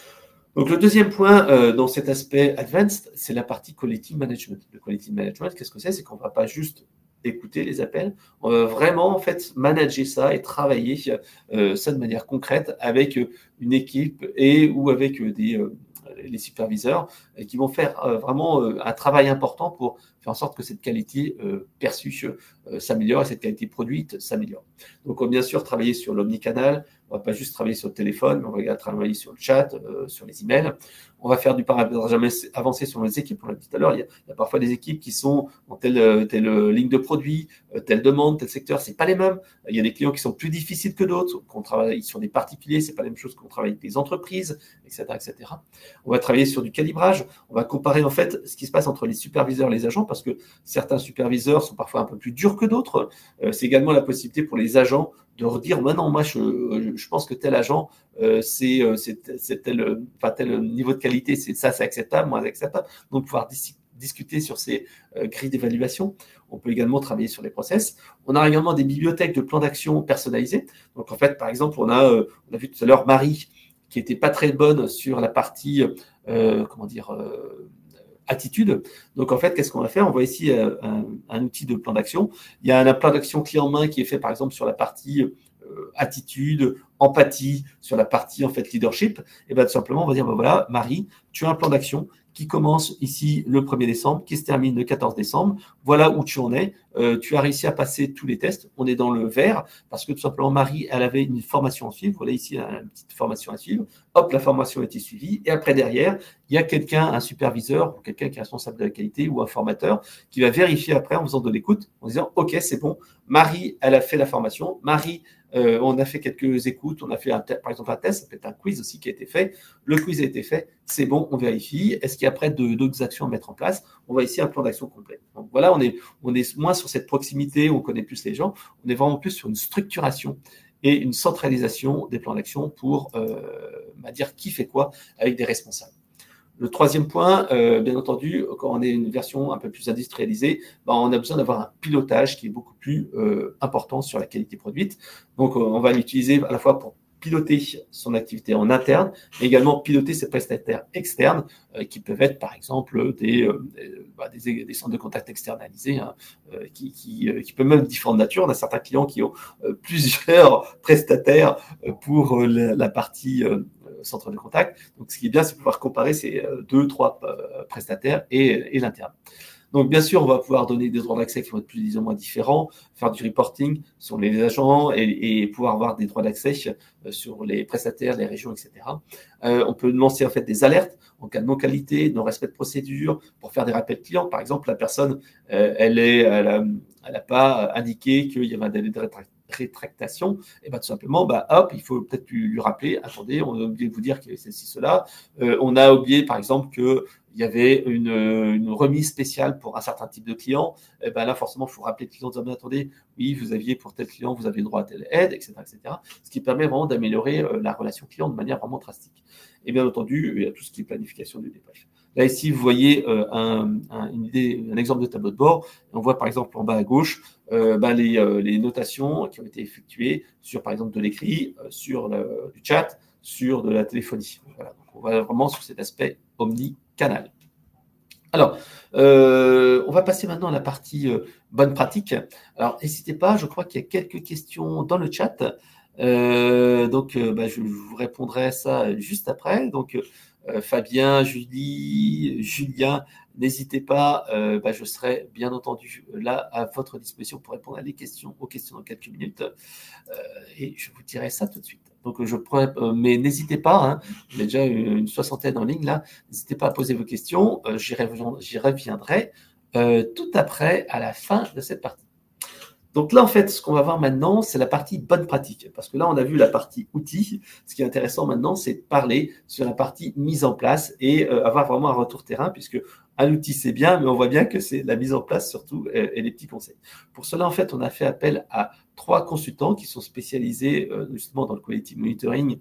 Speaker 1: Donc, le deuxième point euh, dans cet aspect advanced, c'est la partie quality management. Le quality management, qu'est-ce que c'est? C'est qu'on ne va pas juste écouter les appels, on va vraiment en fait manager ça et travailler euh, ça de manière concrète avec une équipe et ou avec des euh, les superviseurs euh, qui vont faire euh, vraiment euh, un travail important pour faire en sorte que cette qualité euh, perçue euh, s'améliore et cette qualité produite s'améliore. Donc, on va bien sûr travailler sur l'omnicanal. On va pas juste travailler sur le téléphone, mais on va travailler sur le chat, euh, sur les emails. On va faire du paramétrage avancé sur les équipes. On l'a dit tout à l'heure, il y, a, il y a parfois des équipes qui sont en telle, telle ligne de produit, telle demande, tel secteur. C'est pas les mêmes. Il y a des clients qui sont plus difficiles que d'autres. Qu'on travaille sur des particuliers, c'est pas la même chose qu'on travaille avec des entreprises, et cetera, et cetera. On va travailler sur du calibrage. On va comparer en fait ce qui se passe entre les superviseurs et les agents, parce que certains superviseurs sont parfois un peu plus durs que d'autres. Euh, c'est également la possibilité pour les agents de redire, bah non, moi, je, je pense que tel agent, euh, c'est, c'est, c'est tel, enfin, tel niveau de qualité, c'est ça, c'est acceptable, moins acceptable. Donc, pouvoir dis- discuter sur ces euh, grilles d'évaluation. On peut également travailler sur les process. On a également des bibliothèques de plans d'action personnalisés. Donc, en fait, par exemple, on a, euh, on a vu tout à l'heure Marie, qui était pas très bonne sur la partie, euh, comment dire, euh, attitude. Donc, en fait, qu'est-ce qu'on va faire? On voit ici euh, un, un outil de plan d'action. Il y a un plan d'action clé en main qui est fait, par exemple, sur la partie euh, attitude, empathie, sur la partie, en fait, leadership. Et bien, tout simplement, on va dire, ben voilà, Marie, tu as un plan d'action qui commence ici le premier décembre, qui se termine le quatorze décembre. Voilà où tu en es. Euh, tu as réussi à passer tous les tests. On est dans le vert parce que tout simplement, Marie, elle avait une formation à suivre. Voilà ici une petite formation à suivre. Hop, la formation a été suivie. Et après, derrière, il y a quelqu'un, un superviseur ou quelqu'un qui est responsable de la qualité ou un formateur qui va vérifier après en faisant de l'écoute, en disant, OK, c'est bon. Marie, elle a fait la formation. Marie, euh, on a fait quelques écoutes. On a fait, un par exemple, un test. Ça peut être un quiz aussi qui a été fait. Le quiz a été fait. C'est bon, on vérifie. Est-ce qu'il y a après d'autres actions à mettre en place? On voit ici un plan d'action complet. Donc voilà, on est, on est moins sur cette proximité où on connaît plus les gens. On est vraiment plus sur une structuration et une centralisation des plans d'action pour euh, bah, dire qui fait quoi avec des responsables. Le troisième point, euh, bien entendu, quand on est une version un peu plus industrialisée, bah, on a besoin d'avoir un pilotage qui est beaucoup plus euh, important sur la qualité produite. Donc, euh, on va l'utiliser à la fois pour piloter son activité en interne, mais également piloter ses prestataires externes, euh, qui peuvent être par exemple des, euh, bah, des, des centres de contact externalisés, hein, euh, qui, qui, euh, qui peuvent même être différentes natures. On a certains clients qui ont euh, plusieurs prestataires euh, pour euh, la, la partie euh, centre de contact. Donc, ce qui est bien, c'est pouvoir comparer ces euh, deux, trois euh, prestataires et, et l'interne. Donc, bien sûr, on va pouvoir donner des droits d'accès qui vont être plus ou moins différents, faire du reporting sur les agents et, et pouvoir avoir des droits d'accès sur les prestataires, les régions, et cetera. Euh, on peut lancer en fait des alertes en cas de non-qualité, non-respect de procédure, pour faire des rappels clients. Par exemple, la personne, euh, elle est, elle n'a pas indiqué qu'il y avait un délai de rétractation, et bien tout simplement, bah, hop, il faut peut-être lui, lui rappeler, attendez, on a oublié de vous dire qu'il y avait ceci, cela. Euh, on a oublié, par exemple, que il y avait une, une remise spéciale pour un certain type de client, et ben là, forcément, il faut rappeler le client en disant, attendez, oui, vous aviez pour tel client, vous avez droit à telle aide, et cetera, et cetera. Ce qui permet vraiment d'améliorer euh, la relation client de manière vraiment drastique. Et bien entendu, il y a tout ce qui est planification du débrief. Là, ici, vous voyez euh, un, un, une idée, un exemple de tableau de bord. On voit, par exemple, en bas à gauche, euh, ben, les, euh, les notations qui ont été effectuées sur, par exemple, de l'écrit, euh, sur le, du chat, sur de la téléphonie. Voilà. Donc, on va vraiment sur cet aspect omnicanal. Alors, euh, on va passer maintenant à la partie euh, bonne pratique. Alors, n'hésitez pas, je crois qu'il y a quelques questions dans le chat. Euh, donc, euh, bah, je, je vous répondrai à ça juste après. Donc, euh, Fabien, Julie, Julien, n'hésitez pas, euh, bah, je serai bien entendu là à votre disposition pour répondre à les questions, aux questions dans quelques minutes. Euh, et je vous dirai ça tout de suite. Donc, je pourrais, euh, mais n'hésitez pas, hein, il y a déjà une, une soixantaine en ligne là, n'hésitez pas à poser vos questions, euh, j'y reviendrai euh, tout après à la fin de cette partie. Donc là, en fait, ce qu'on va voir maintenant, c'est la partie bonne pratique. Parce que là, on a vu la partie outils. Ce qui est intéressant maintenant, c'est de parler sur la partie mise en place et euh, avoir vraiment un retour terrain, puisque un outil, c'est bien, mais on voit bien que c'est la mise en place surtout et, et les petits conseils. Pour cela, en fait, on a fait appel à trois consultants qui sont spécialisés euh, justement dans le quality monitoring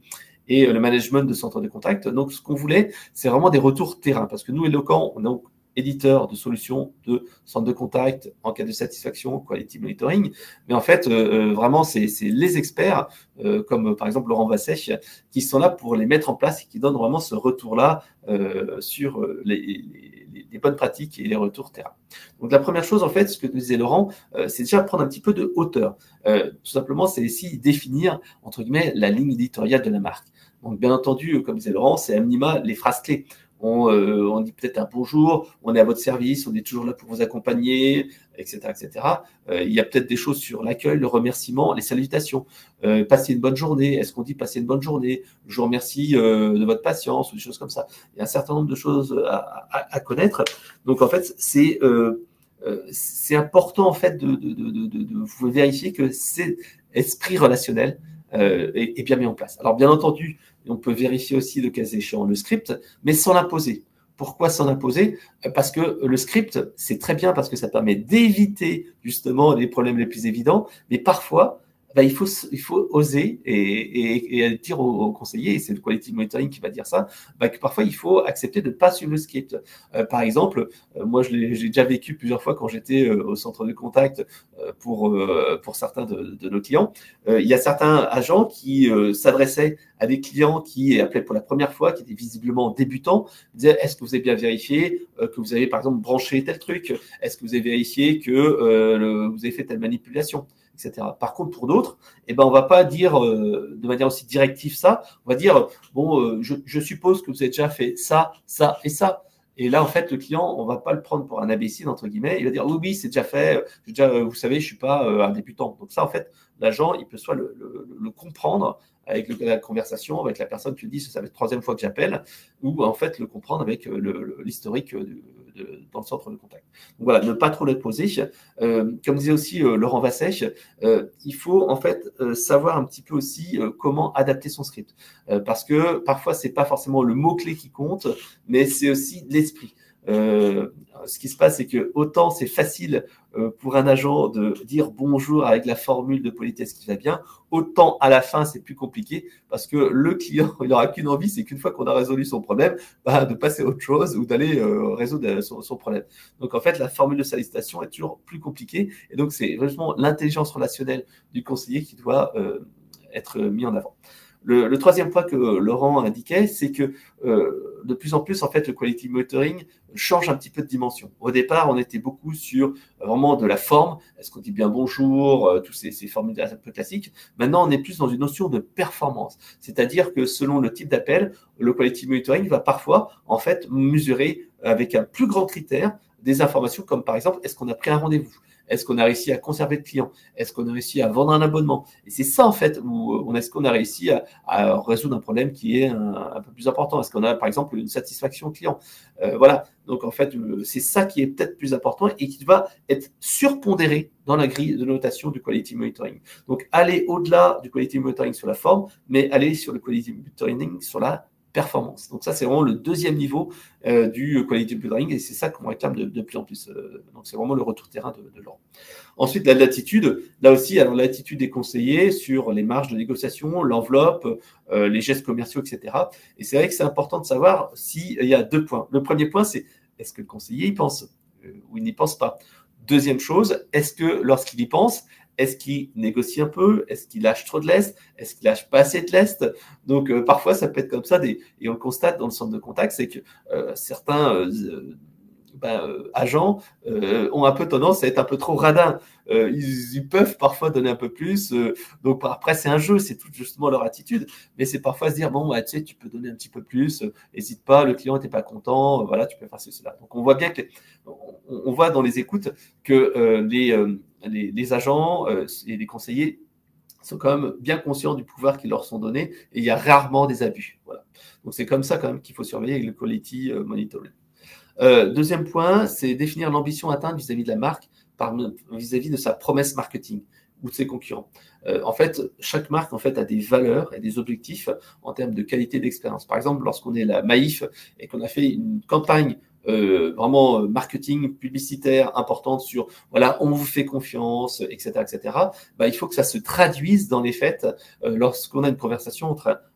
Speaker 1: et le management de centre de contact. Donc, ce qu'on voulait, c'est vraiment des retours terrain, parce que nous, Eloquent, on est donc éditeur de solutions de centre de contact en cas de satisfaction, quality monitoring. Mais en fait, euh, vraiment, c'est les experts, euh, comme par exemple Laurent Vasset, qui sont là pour les mettre en place et qui donnent vraiment ce retour-là euh, sur les, les, les bonnes pratiques et les retours terrain. Donc, la première chose, en fait, ce que disait Laurent, euh, c'est déjà prendre un petit peu de hauteur. Euh, tout simplement, c'est ici définir, entre guillemets, la ligne éditoriale de la marque. Donc, bien entendu, comme disait Laurent, c'est à minima les phrases clés. On, euh, on dit peut-être un bonjour, on est à votre service, on est toujours là pour vous accompagner, et cetera, et cetera. Euh, il y a peut-être des choses sur l'accueil, le remerciement, les salutations. Euh, passez une bonne journée. Est-ce qu'on dit passer une bonne journée? Je vous remercie euh, de votre patience ou des choses comme ça. Il y a un certain nombre de choses à, à, à connaître. Donc en fait, c'est euh, euh, c'est important en fait de, de, de, de, de vous vérifier que cet esprit relationnel euh, est, est bien mis en place. Alors bien entendu, on peut vérifier aussi le cas échéant le script, mais sans l'imposer. Pourquoi s'en imposer? Parce que le script, c'est très bien parce que ça permet d'éviter justement les problèmes les plus évidents, mais parfois, bah, il, faut, il faut oser et, et, et dire aux, aux conseillers, et c'est le quality monitoring qui va dire ça, bah, que parfois il faut accepter de ne pas suivre le script. Euh, par exemple, euh, moi j'ai déjà vécu plusieurs fois quand j'étais euh, au centre de contact euh, pour, euh, pour certains de, de nos clients, euh, il y a certains agents qui euh, s'adressaient à des clients qui appelaient pour la première fois, qui étaient visiblement débutants, disaient est-ce que vous avez bien vérifié euh, que vous avez par exemple branché tel truc? Est-ce que vous avez vérifié que euh, le, vous avez fait telle manipulation, et cetera. Par contre, pour d'autres, eh ben, on va pas dire euh, de manière aussi directive ça. On va dire bon, euh, je, je suppose que vous avez déjà fait ça, ça et ça. Et là, en fait, le client, on va pas le prendre pour un imbécile, entre guillemets. Il va dire, oui, oui, c'est déjà fait. Déjà, vous savez, je suis pas euh, un débutant. Donc ça, en fait, l'agent, il peut soit le, le, le comprendre avec le, la conversation, avec la personne qui lui dit, ça fait la troisième fois que j'appelle, ou en fait, le comprendre avec l'historique de, de, dans le centre de contact. Donc voilà, ne pas trop le poser. Euh, comme disait aussi euh, Laurent Vasset, euh, il faut en fait euh, savoir un petit peu aussi euh, comment adapter son script. Euh, parce que parfois, c'est pas forcément le mot-clé qui compte, mais c'est aussi l'esprit. Euh, ce qui se passe, c'est que autant c'est facile euh, pour un agent de dire bonjour avec la formule de politesse qui va bien, autant à la fin c'est plus compliqué parce que le client il n'aura qu'une envie, c'est qu'une fois qu'on a résolu son problème, bah, de passer à autre chose ou d'aller euh, résoudre son, son problème. Donc en fait la formule de sollicitation est toujours plus compliquée et donc c'est vraiment l'intelligence relationnelle du conseiller qui doit euh, être mis en avant. Le, le troisième point que Laurent indiquait, c'est que euh, de plus en plus, en fait, le quality monitoring change un petit peu de dimension. Au départ, on était beaucoup sur euh, vraiment de la forme. Est-ce qu'on dit bien bonjour, euh, tous ces, ces formules un peu classiques. Maintenant, on est plus dans une notion de performance. C'est-à-dire que selon le type d'appel, le quality monitoring va parfois, en fait, mesurer avec un plus grand critère des informations comme par exemple, est-ce qu'on a pris un rendez-vous? Est-ce qu'on a réussi à conserver le client? Est-ce qu'on a réussi à vendre un abonnement? Et c'est ça, en fait, où est-ce qu'on a réussi à, à résoudre un problème qui est un, un peu plus important? Est-ce qu'on a, par exemple, une satisfaction client? euh, Voilà. Donc, en fait, c'est ça qui est peut-être plus important et qui va être surpondéré dans la grille de notation du quality monitoring. Donc, aller au-delà du quality monitoring sur la forme, mais aller sur le quality monitoring sur la performance. Donc ça, c'est vraiment le deuxième niveau euh, du quality monitoring et c'est ça qu'on réclame de, de plus en plus. Euh, donc c'est vraiment le retour terrain de, de Laurent. Ensuite, la latitude. Là aussi, alors l'attitude des conseillers sur les marges de négociation, l'enveloppe, euh, les gestes commerciaux, et cetera. Et c'est vrai que c'est important de savoir s'il y a deux points. Le premier point, c'est est-ce que le conseiller y pense euh, ou il n'y pense pas? Deuxième chose, est-ce que lorsqu'il y pense, est-ce qu'il négocie un peu? Est-ce qu'il lâche trop de lest? Est-ce qu'il lâche pas assez de lest? Donc, euh, parfois, ça peut être comme ça. Des, et on le constate dans le centre de contact, c'est que euh, certains euh, ben, euh, agents euh, ont un peu tendance à être un peu trop radins. Euh, ils, ils peuvent parfois donner un peu plus. Euh, donc, après, c'est un jeu, c'est tout justement leur attitude. Mais c'est parfois se dire, bon, bah, tu sais, tu peux donner un petit peu plus. N'hésite pas, le client n'était pas content. Euh, voilà, tu peux faire ceci, cela. Donc, on voit bien que les, on, on voit dans les écoutes que euh, les... Euh, Les, les agents euh, et les conseillers sont quand même bien conscients du pouvoir qui leur sont donnés et il y a rarement des abus. Voilà. Donc c'est comme ça quand même qu'il faut surveiller avec le quality euh, monitoring. Euh, deuxième point, c'est définir l'ambition atteinte vis-à-vis de la marque par, vis-à-vis de sa promesse marketing ou de ses concurrents. Euh, en fait, chaque marque en fait a des valeurs et des objectifs en termes de qualité d'expérience. Par exemple, lorsqu'on est la Maïf et qu'on a fait une campagne Euh, vraiment euh, marketing publicitaire importante sur voilà on vous fait confiance, et cetera, et cetera. Bah, il faut que ça se traduise dans les faits euh, lorsqu'on a une conversation entre un,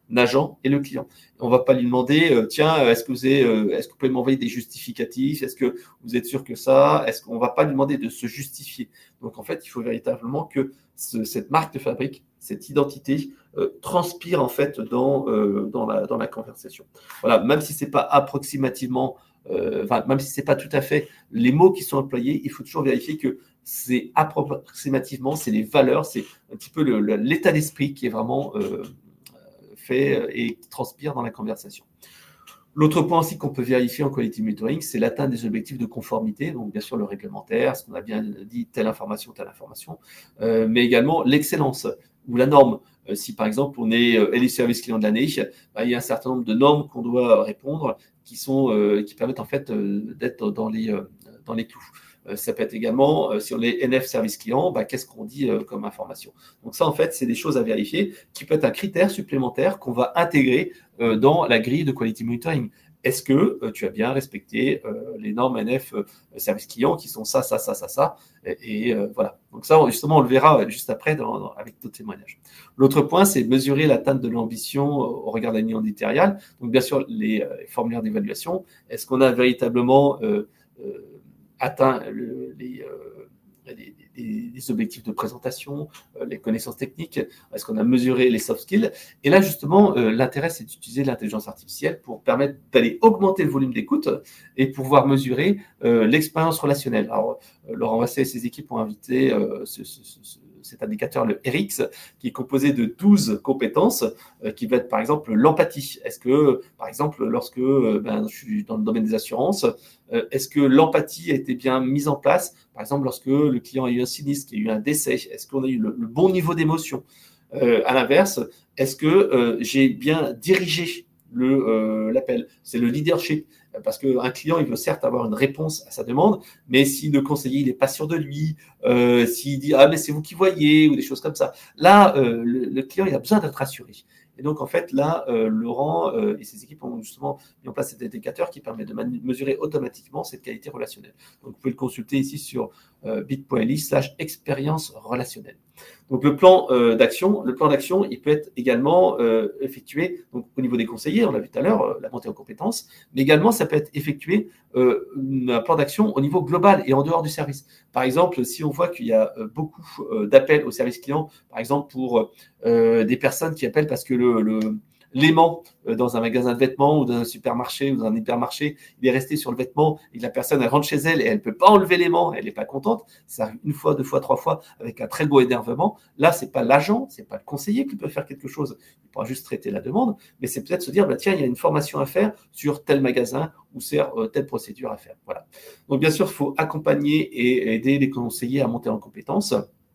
Speaker 1: agent et le client. On ne va pas lui demander, euh, tiens, est-ce que vous avez, euh, est-ce que vous pouvez m'envoyer des justificatifs? Est-ce que vous êtes sûr que ça? Est-ce qu'on ne va pas lui demander de se justifier? Donc, en fait, il faut véritablement que ce, cette marque de fabrique, cette identité, euh, transpire en fait dans, euh, dans, la, dans la conversation. Voilà, même si c'est pas approximativement, euh, enfin, même si c'est pas tout à fait les mots qui sont employés, il faut toujours vérifier que c'est approximativement, c'est les valeurs, c'est un petit peu le, le, l'état d'esprit qui est vraiment euh, fait et qui transpire dans la conversation. L'autre point aussi qu'on peut vérifier en quality monitoring, c'est l'atteinte des objectifs de conformité, donc bien sûr le réglementaire, ce qu'on a bien dit, telle information, telle information, euh, mais également l'excellence ou la norme. Euh, si par exemple on est euh, L I Service Client de l'année, bah, il y a un certain nombre de normes qu'on doit répondre qui sont euh, qui permettent en fait euh, d'être dans les euh, dans les clous. Euh, ça peut être également, euh, si on est N F Service Client, bah, qu'est-ce qu'on dit euh, comme information. Donc ça, en fait, c'est des choses à vérifier qui peut être un critère supplémentaire qu'on va intégrer euh, dans la grille de Quality Monitoring. Est-ce que euh, tu as bien respecté euh, les normes N F euh, Service Client qui sont ça, ça, ça, ça, ça, et, et euh, voilà. Donc ça, justement, on le verra juste après dans, dans, avec d'autres témoignages. L'autre point, c'est mesurer l'atteinte de l'ambition au regard de la ligne éditoriale. Donc bien sûr, les, euh, les formulaires d'évaluation. Est-ce qu'on a véritablement euh, euh, atteint le, les, euh, les, les, les objectifs de présentation, euh, les connaissances techniques, est-ce qu'on a mesuré les soft skills? Et là, justement, euh, l'intérêt, c'est d'utiliser l'intelligence artificielle pour permettre d'aller augmenter le volume d'écoute et pouvoir mesurer euh, l'expérience relationnelle. Alors, euh, Laurent Vasset et ses équipes ont invité euh, ce, ce, ce, cet indicateur, le R X, qui est composé de douze compétences, euh, qui va être, par exemple, l'empathie. Est-ce que, par exemple, lorsque euh, ben, je suis dans le domaine des assurances, euh, est-ce que l'empathie a été bien mise en place? Par exemple, lorsque le client a eu un sinistre, qu'il y a eu un décès, est-ce qu'on a eu le, le bon niveau d'émotion? euh, À l'inverse, est-ce que euh, j'ai bien dirigé le, euh, l'appel? C'est le leadership. Parce qu'un client, il veut certes avoir une réponse à sa demande, mais si le conseiller, il n'est pas sûr de lui, euh, s'il dit « Ah, mais c'est vous qui voyez » ou des choses comme ça, là, euh, le, le client, il a besoin d'être rassuré. Et donc, en fait, là, euh, Laurent euh, et ses équipes ont justement mis en place cet indicateur qui permet de mesurer automatiquement cette qualité relationnelle. Donc, vous pouvez le consulter ici sur euh, bit.ly slash expérience relationnelle. Donc, le plan euh, d'action, le plan d'action, il peut être également euh, effectué donc, au niveau des conseillers, on l'a vu tout à l'heure, euh, la montée en compétences, mais également, ça peut être effectué euh, un plan d'action au niveau global et en dehors du service. Par exemple, si on voit qu'il y a euh, beaucoup euh, d'appels au service client, par exemple pour euh, des personnes qui appellent parce que le, le l'aimant euh, dans un magasin de vêtements ou dans un supermarché ou dans un hypermarché, il est resté sur le vêtement et que la personne elle rentre chez elle et elle ne peut pas enlever l'aimant, elle n'est pas contente, ça arrive une fois, deux fois, trois fois avec un très gros énervement. Là, c'est pas l'agent, c'est pas le conseiller qui peut faire quelque chose, il pourra juste traiter la demande, mais c'est peut-être se dire, bah, tiens, il y a une formation à faire sur tel magasin ou sur euh, telle procédure à faire. Voilà. Donc bien sûr, il faut accompagner et aider les conseillers à monter en compétences.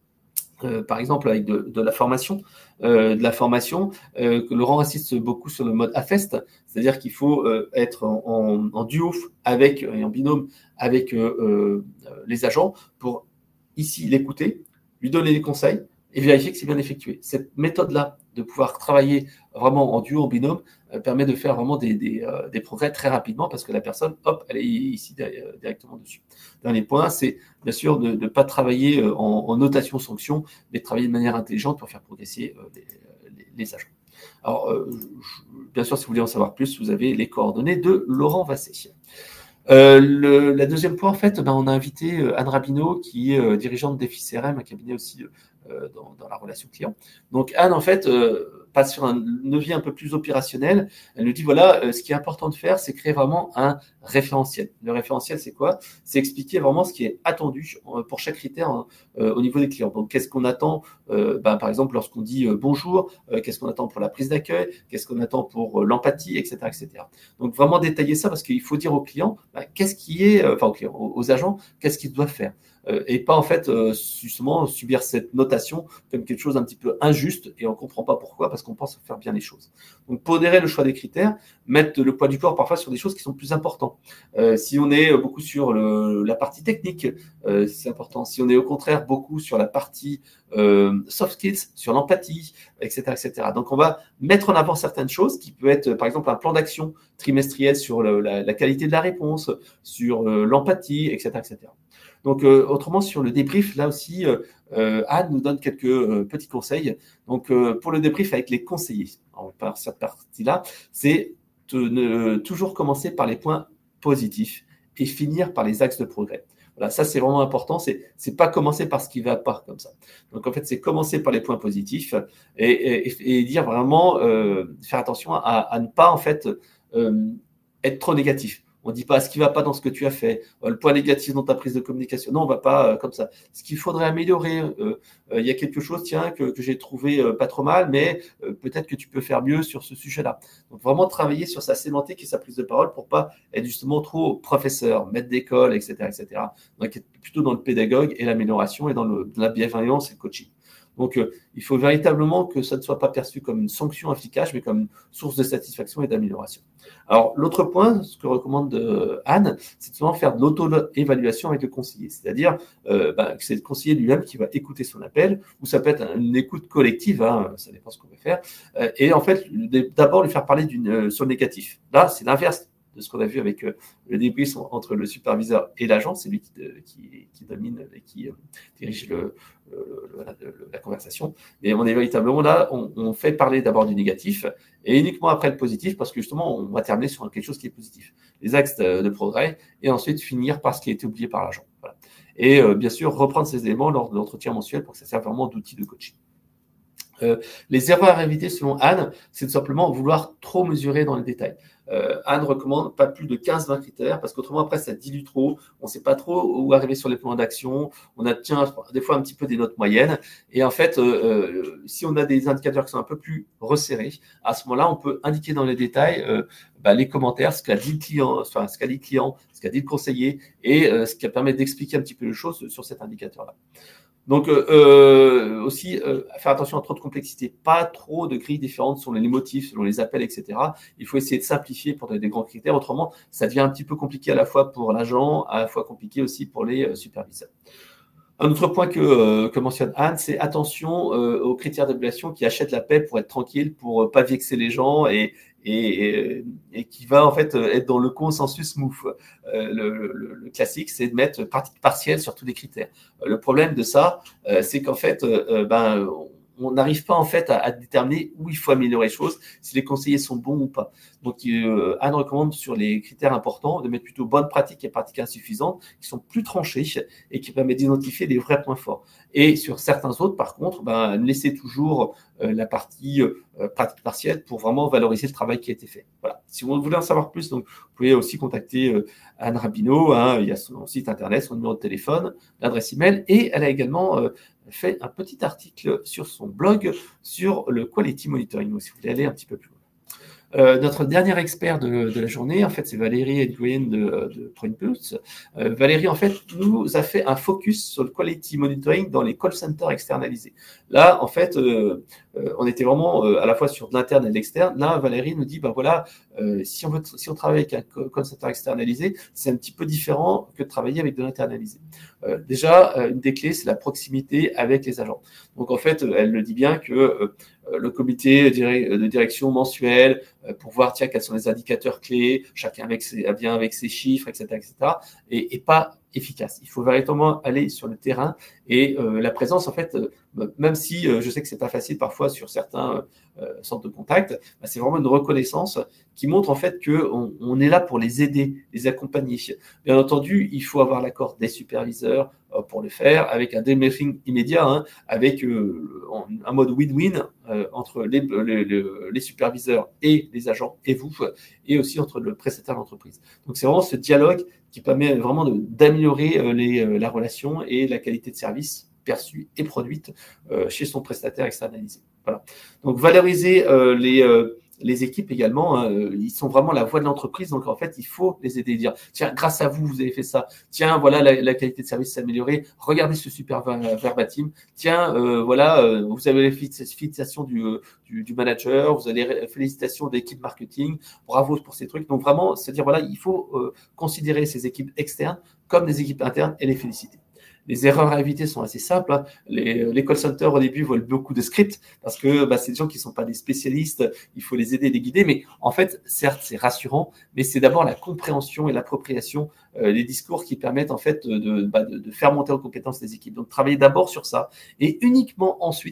Speaker 1: Euh, par exemple avec de, de la formation, euh, de la formation, euh, que Laurent insiste beaucoup sur le mode AFEST, c'est-à-dire qu'il faut euh, être en, en, en duo avec et en binôme avec euh, euh, les agents pour ici l'écouter, lui donner des conseils et vérifier que c'est bien effectué. Cette méthode-là de pouvoir travailler vraiment en duo, en binôme, euh, permet de faire vraiment des, des, euh, des progrès très rapidement parce que la personne, hop, elle est ici directement dessus. Dernier point, c'est bien sûr de ne pas travailler en, en notation-sanction, mais de travailler de manière intelligente pour faire progresser euh, les, les, les agents. Alors, euh, je, bien sûr, si vous voulez en savoir plus, vous avez les coordonnées de Laurent Vasset. Euh, le la deuxième point, en fait, ben, on a invité euh, Anne Rabineau, qui est euh, dirigeante d'E F I C R M, un cabinet aussi euh, dans, dans la relation client. Donc, Anne, en fait, euh, passe sur un levier un peu plus opérationnel. Elle nous dit, voilà, euh, ce qui est important de faire, c'est créer vraiment un référentiel. Le référentiel, c'est quoi? C'est expliquer vraiment ce qui est attendu euh, pour chaque critère euh, au niveau des clients. Donc, qu'est-ce qu'on attend, euh, ben, par exemple, lorsqu'on dit euh, bonjour, euh, qu'est-ce qu'on attend pour la prise d'accueil, qu'est-ce qu'on attend pour euh, l'empathie, et cetera, et cetera. Donc, vraiment détailler ça parce qu'il faut dire aux clients, ben, qu'est-ce qui est, euh, enfin, aux, clients, aux, aux agents, qu'est-ce qu'ils doivent faire. Euh, et pas en fait euh, justement subir cette notation comme quelque chose d'un petit peu injuste et on ne comprend pas pourquoi parce qu'on pense faire bien les choses. Donc pondérer le choix des critères, mettre le poids du corps parfois sur des choses qui sont plus importantes. Euh, si on est beaucoup sur le, la partie technique, euh, c'est important. Si on est au contraire beaucoup sur la partie euh, soft skills, sur l'empathie, et cetera, et cetera. Donc on va mettre en avant certaines choses qui peut être par exemple un plan d'action trimestriel sur le, la, la qualité de la réponse, sur euh, l'empathie, et cetera, et cetera. Donc, euh, autrement, sur le débrief, là aussi, euh, Anne nous donne quelques euh, petits conseils. Donc, euh, pour le débrief avec les conseillers, en par cette partie-là, c'est de ne toujours commencer par les points positifs et finir par les axes de progrès. Voilà, ça c'est vraiment important, c'est c'est pas commencer par ce qui va pas comme ça. Donc en fait, c'est commencer par les points positifs et, et, et dire vraiment, euh, faire attention à, à ne pas en fait euh, être trop négatif. On ne dit pas ce qui ne va pas dans ce que tu as fait, le point négatif dans ta prise de communication. Non, on ne va pas euh, comme ça. Ce qu'il faudrait améliorer, euh, euh, il y a quelque chose, tiens, que, que j'ai trouvé euh, pas trop mal, mais euh, peut-être que tu peux faire mieux sur ce sujet-là. Donc vraiment travailler sur sa sémantique et sa prise de parole pour pas être justement trop professeur, maître d'école, et cetera, et cetera. Donc être plutôt dans le pédagogue et l'amélioration et dans le, la bienveillance et le coaching. Donc, euh, il faut véritablement que ça ne soit pas perçu comme une sanction efficace, mais comme une source de satisfaction et d'amélioration. Alors, l'autre point, ce que recommande euh, Anne, c'est de souvent faire de l'auto-évaluation avec le conseiller. C'est-à-dire euh, ben, que c'est le conseiller lui-même qui va écouter son appel, ou ça peut être une écoute collective, hein, ça dépend ce qu'on veut faire, euh, et en fait, d'abord lui faire parler d'une, euh, sur le négatif. Là, c'est l'inverse de ce qu'on a vu avec euh, le débrief entre le superviseur et l'agent, c'est lui qui, qui, qui domine et qui euh, dirige le, le, le, le, la conversation. Mais on est véritablement là, on, on fait parler d'abord du négatif et uniquement après le positif, parce que justement, on va terminer sur quelque chose qui est positif. Les axes de, de progrès et ensuite finir par ce qui a été oublié par l'agent. Voilà. Et euh, bien sûr, reprendre ces éléments lors de l'entretien mensuel pour que ça serve vraiment d'outil de coaching. Euh, les erreurs à éviter selon Anne, c'est tout simplement vouloir trop mesurer dans les détails. Euh, Anne recommande pas plus de quinze vingt critères parce qu'autrement après ça dilue trop, on ne sait pas trop où arriver sur les plans d'action, on obtient des fois un petit peu des notes moyennes et en fait euh, euh, si on a des indicateurs qui sont un peu plus resserrés, à ce moment-là on peut indiquer dans les détails euh, bah, les commentaires, ce qu'a dit le client, enfin ce qu'a dit le client, ce qu'a dit le conseiller et euh, ce qui permet d'expliquer un petit peu les choses sur cet indicateur-là. Donc euh, aussi, euh, faire attention à trop de complexité, pas trop de grilles différentes selon les motifs, selon les appels, et cetera. Il faut essayer de simplifier pour donner des grands critères, autrement ça devient un petit peu compliqué à la fois pour l'agent, à la fois compliqué aussi pour les euh, superviseurs. Un autre point que, euh, que mentionne Anne, c'est attention euh, aux critères d'évaluation qui achètent la paix pour être tranquille, pour euh, pas vexer les gens et, et, et qui va en fait être dans le consensus move. Euh, le, le, le classique, c'est de mettre pratique partielle sur tous les critères. Euh, le problème de ça, euh, c'est qu'en fait, euh, ben, on n'arrive pas en fait à, à déterminer où il faut améliorer les choses, si les conseillers sont bons ou pas. Donc, euh, Anne recommande sur les critères importants de mettre plutôt bonnes pratiques et pratiques insuffisantes qui sont plus tranchées et qui permettent d'identifier les vrais points forts. Et sur certains autres, par contre, ben, laissez toujours euh, la partie euh, pratique partielle pour vraiment valoriser le travail qui a été fait. Voilà. Si vous voulez en savoir plus, donc, vous pouvez aussi contacter euh, Anne Rabineau. Hein, il y a son site internet, son numéro de téléphone, l'adresse email, et elle a également euh, fait un petit article sur son blog sur le quality monitoring. Donc, si vous voulez aller un petit peu plus loin. Euh, notre dernier expert de, de la journée, en fait, c'est Valérie Edouin de, de ProImpulse. Euh, Valérie, en fait, nous a fait un focus sur le quality monitoring dans les call centers externalisés. Là, en fait, euh, euh, on était vraiment euh, à la fois sur de l'interne et de l'externe. Là, Valérie nous dit, ben voilà, euh, si on veut, si on travaille avec un call center externalisé, c'est un petit peu différent que de travailler avec de l'internalisé. Euh, déjà, euh, une des clés, c'est la proximité avec les agents. Donc, en fait, elle le dit bien que euh, le comité de direction mensuel pour voir tiens quels sont les indicateurs clés, chacun avec ses, vient avec ses chiffres, et cetera, et cetera, et, et pas efficace. Il faut véritablement aller sur le terrain et euh, la présence, en fait, euh, même si euh, je sais que c'est pas facile parfois sur certains euh, centres de contact, bah, c'est vraiment une reconnaissance qui montre en fait que on, on est là pour les aider, les accompagner. Bien entendu, il faut avoir l'accord des superviseurs euh, pour le faire, avec un débriefing immédiat, hein, avec euh, un mode win-win euh, entre les, les, les superviseurs et les agents et vous, et aussi entre le prestataire d'entreprise. Donc c'est vraiment ce dialogue qui permet vraiment de, d'améliorer euh, les, euh, la relation et la qualité de service perçue et produite euh, chez son prestataire externalisé. Voilà. Donc valoriser euh, les, euh, les équipes également, hein, ils sont vraiment la voix de l'entreprise, donc en fait il faut les aider, dire tiens grâce à vous vous avez fait ça, tiens voilà la, la qualité de service s'est améliorée, regardez ce super verbatim, tiens euh, voilà euh, vous avez les félicitations du, du, du manager, vous avez les félicitations de l'équipe marketing, bravo pour ces trucs. Donc vraiment c'est dire voilà il faut euh, considérer ces équipes externes comme des équipes internes et les féliciter. Les erreurs à éviter sont assez simples. Hein. Les, les call centers, au début, veulent beaucoup de scripts parce que bah, c'est des gens qui ne sont pas des spécialistes. Il faut les aider, les guider. Mais en fait, certes, c'est rassurant, mais c'est d'abord la compréhension et l'appropriation euh, des discours qui permettent en fait de, bah, de, de faire monter en compétence les équipes. Donc, travailler d'abord sur ça et uniquement ensuite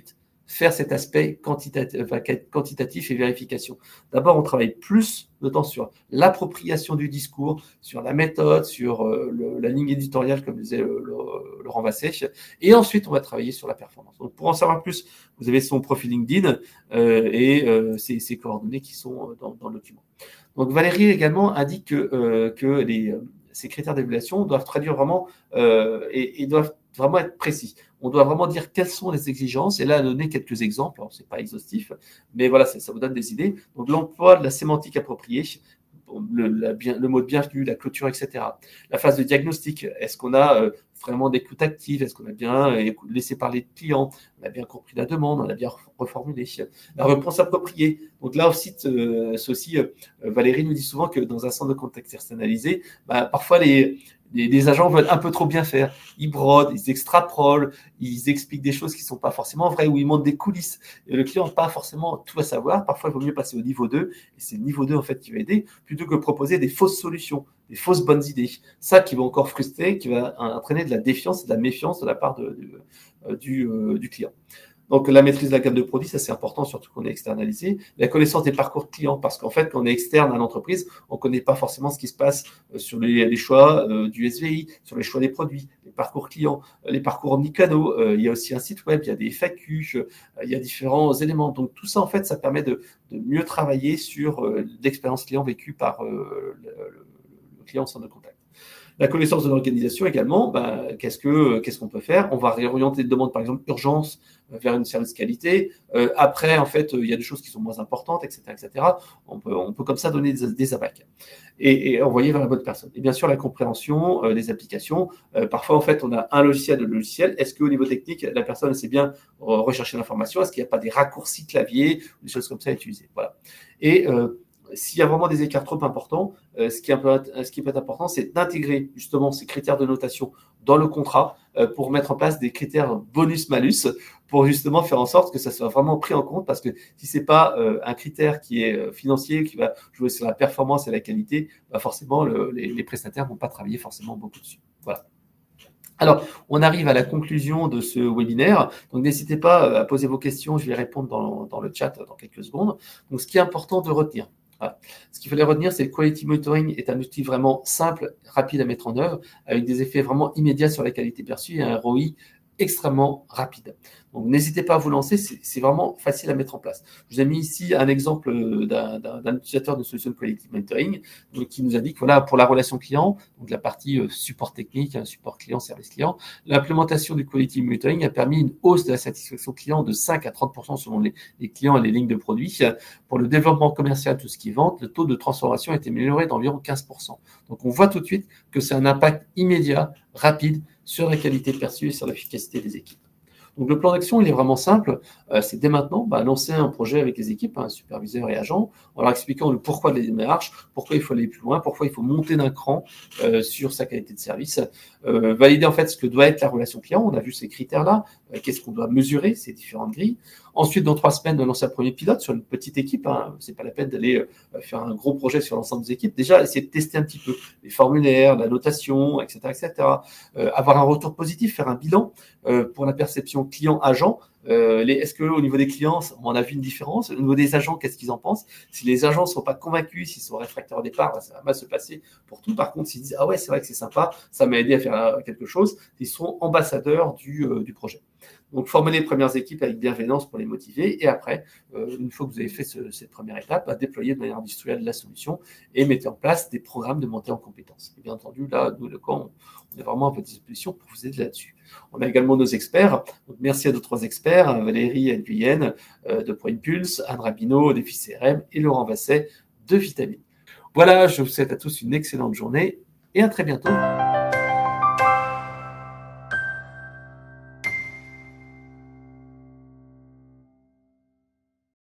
Speaker 1: faire cet aspect quantitatif, enfin, quantitatif et vérification. D'abord, on travaille plus de temps sur l'appropriation du discours, sur la méthode, sur euh, le, la ligne éditoriale, comme disait le, le, Laurent Vasset, et ensuite, on va travailler sur la performance. Donc, pour en savoir plus, vous avez son profil LinkedIn euh, et euh, ses, ses coordonnées qui sont dans, dans le document. Donc, Valérie également indique que, euh, que les, euh, ces critères d'évaluation doivent traduire vraiment euh, et, et doivent vraiment être précis. On doit vraiment dire quelles sont les exigences, et là, donner quelques exemples. Alors, c'est pas exhaustif, mais voilà, ça, ça vous donne des idées. Donc, l'emploi de la sémantique appropriée, le, la, bien, le mot de bienvenue, la clôture, et cetera. La phase de diagnostic, est-ce qu'on a euh, vraiment d'écoute active? Est-ce qu'on a bien euh, laissé parler le client? On a bien compris la demande? On a bien reformulé? La réponse appropriée. Donc là aussi, euh, ceci, euh, Valérie nous dit souvent que dans un centre de contexte externalisé, bah, parfois les Les, les agents veulent un peu trop bien faire. Ils brodent, ils extrapolent, ils expliquent des choses qui ne sont pas forcément vraies, ou ils montrent des coulisses. Et le client n'a pas forcément tout à savoir. Parfois, il vaut mieux passer au niveau deux, et c'est le niveau deux en fait qui va aider, plutôt que proposer des fausses solutions, des fausses bonnes idées. Ça qui va encore frustrer, qui va entraîner de la défiance et de la méfiance de la part de, de, euh, du, euh, du client. Donc, la maîtrise de la gamme de produits, ça c'est important, surtout qu'on est externalisé. La connaissance des parcours clients, parce qu'en fait, quand on est externe à l'entreprise, on ne connaît pas forcément ce qui se passe sur les, les choix euh, du S V I, sur les choix des produits, les parcours clients, les parcours omnicanaux. Euh, il y a aussi un site web, il y a des F A Q, euh, il y a différents éléments. Donc, tout ça, en fait, ça permet de, de mieux travailler sur euh, l'expérience client vécue par euh, le, le client en centre de contact. La connaissance de l'organisation également, bah, qu'est-ce que qu'est-ce qu'on peut faire? On va réorienter une demande, par exemple, urgence vers une service qualité. Euh, après, en fait, il y a des choses qui sont moins importantes, et cetera, et cetera. On peut, on peut comme ça donner des, des abacs et, et envoyer vers la bonne personne. Et bien sûr, la compréhension euh, des applications. Euh, parfois, en fait, on a un logiciel de logiciel. Est-ce qu'au niveau technique, la personne sait bien rechercher l'information? Est-ce qu'il n'y a pas des raccourcis clavier, des choses comme ça à utiliser? Voilà. Et euh, s'il y a vraiment des écarts trop importants, euh, ce, qui est un peu, ce qui peut être important, c'est d'intégrer justement ces critères de notation dans le contrat euh, pour mettre en place des critères bonus-malus pour justement faire en sorte que ça soit vraiment pris en compte, parce que si ce n'est pas euh, un critère qui est euh, financier, qui va jouer sur la performance et la qualité, bah forcément, le, les, les prestataires ne vont pas travailler forcément beaucoup dessus. Voilà. Alors, on arrive à la conclusion de ce webinaire. Donc, n'hésitez pas à poser vos questions. Je vais répondre dans, dans le chat dans quelques secondes. Donc, ce qui est important de retenir, voilà. Ce qu'il fallait retenir, c'est que Quality Monitoring est un outil vraiment simple, rapide à mettre en œuvre, avec des effets vraiment immédiats sur la qualité perçue et un R O I extrêmement rapide. Donc, n'hésitez pas à vous lancer, c'est vraiment facile à mettre en place. Je vous ai mis ici un exemple d'un utilisateur de solution de Quality Monitoring donc, qui nous a dit que voilà, pour la relation client, donc la partie euh, support technique, hein, support client, service client, l'implémentation du Quality Monitoring a permis une hausse de la satisfaction client de cinq à trente pour cent selon les, les clients et les lignes de produits. Pour le développement commercial, tout ce qui est vente, le taux de transformation a été amélioré d'environ quinze pour cent. Donc, on voit tout de suite que c'est un impact immédiat, rapide, sur la qualité perçue et sur l'efficacité des équipes. Donc, le plan d'action, il est vraiment simple. Euh, c'est dès maintenant, bah, lancer un projet avec les équipes, hein, superviseurs et agents, en leur expliquant le pourquoi de la démarche, pourquoi il faut aller plus loin, pourquoi il faut monter d'un cran euh, sur sa qualité de service. Euh, valider en fait ce que doit être la relation client. On a vu ces critères-là. Euh, Qu'est-ce qu'on doit mesurer, ces différentes grilles. Ensuite, dans trois semaines, de lancer un premier pilote sur une petite équipe. Hein. C'est pas la peine d'aller euh, faire un gros projet sur l'ensemble des équipes. Déjà, essayer de tester un petit peu les formulaires, la notation, et cetera, et cetera. Euh, avoir un retour positif, faire un bilan euh, pour la perception client-agent. Euh, Est-ce qu'au niveau des clients, on a vu une différence? Au niveau des agents, qu'est-ce qu'ils en pensent? Si les agents ne sont pas convaincus, s'ils sont réfractaires au départ, bah, ça va mal se passer pour tout. Par contre, s'ils disent « Ah ouais, c'est vrai que c'est sympa, ça m'a aidé à faire quelque chose », ils seront ambassadeurs du, euh, du projet. Donc, former les premières équipes avec bienveillance pour les motiver. Et après, euh, une fois que vous avez fait ce, cette première étape, bah, déployer de manière industrielle la solution et mettez en place des programmes de montée en compétences. Et bien entendu, là, nous, le camp, on est vraiment à votre disposition pour vous aider là-dessus. On a également nos experts. Donc, merci à nos trois experts, Valérie Nguyen euh, de Point Pulse, Anne Rabineau, Défi C R M et Laurent Vasset de Vitamine. Voilà, je vous souhaite à tous une excellente journée et à très bientôt.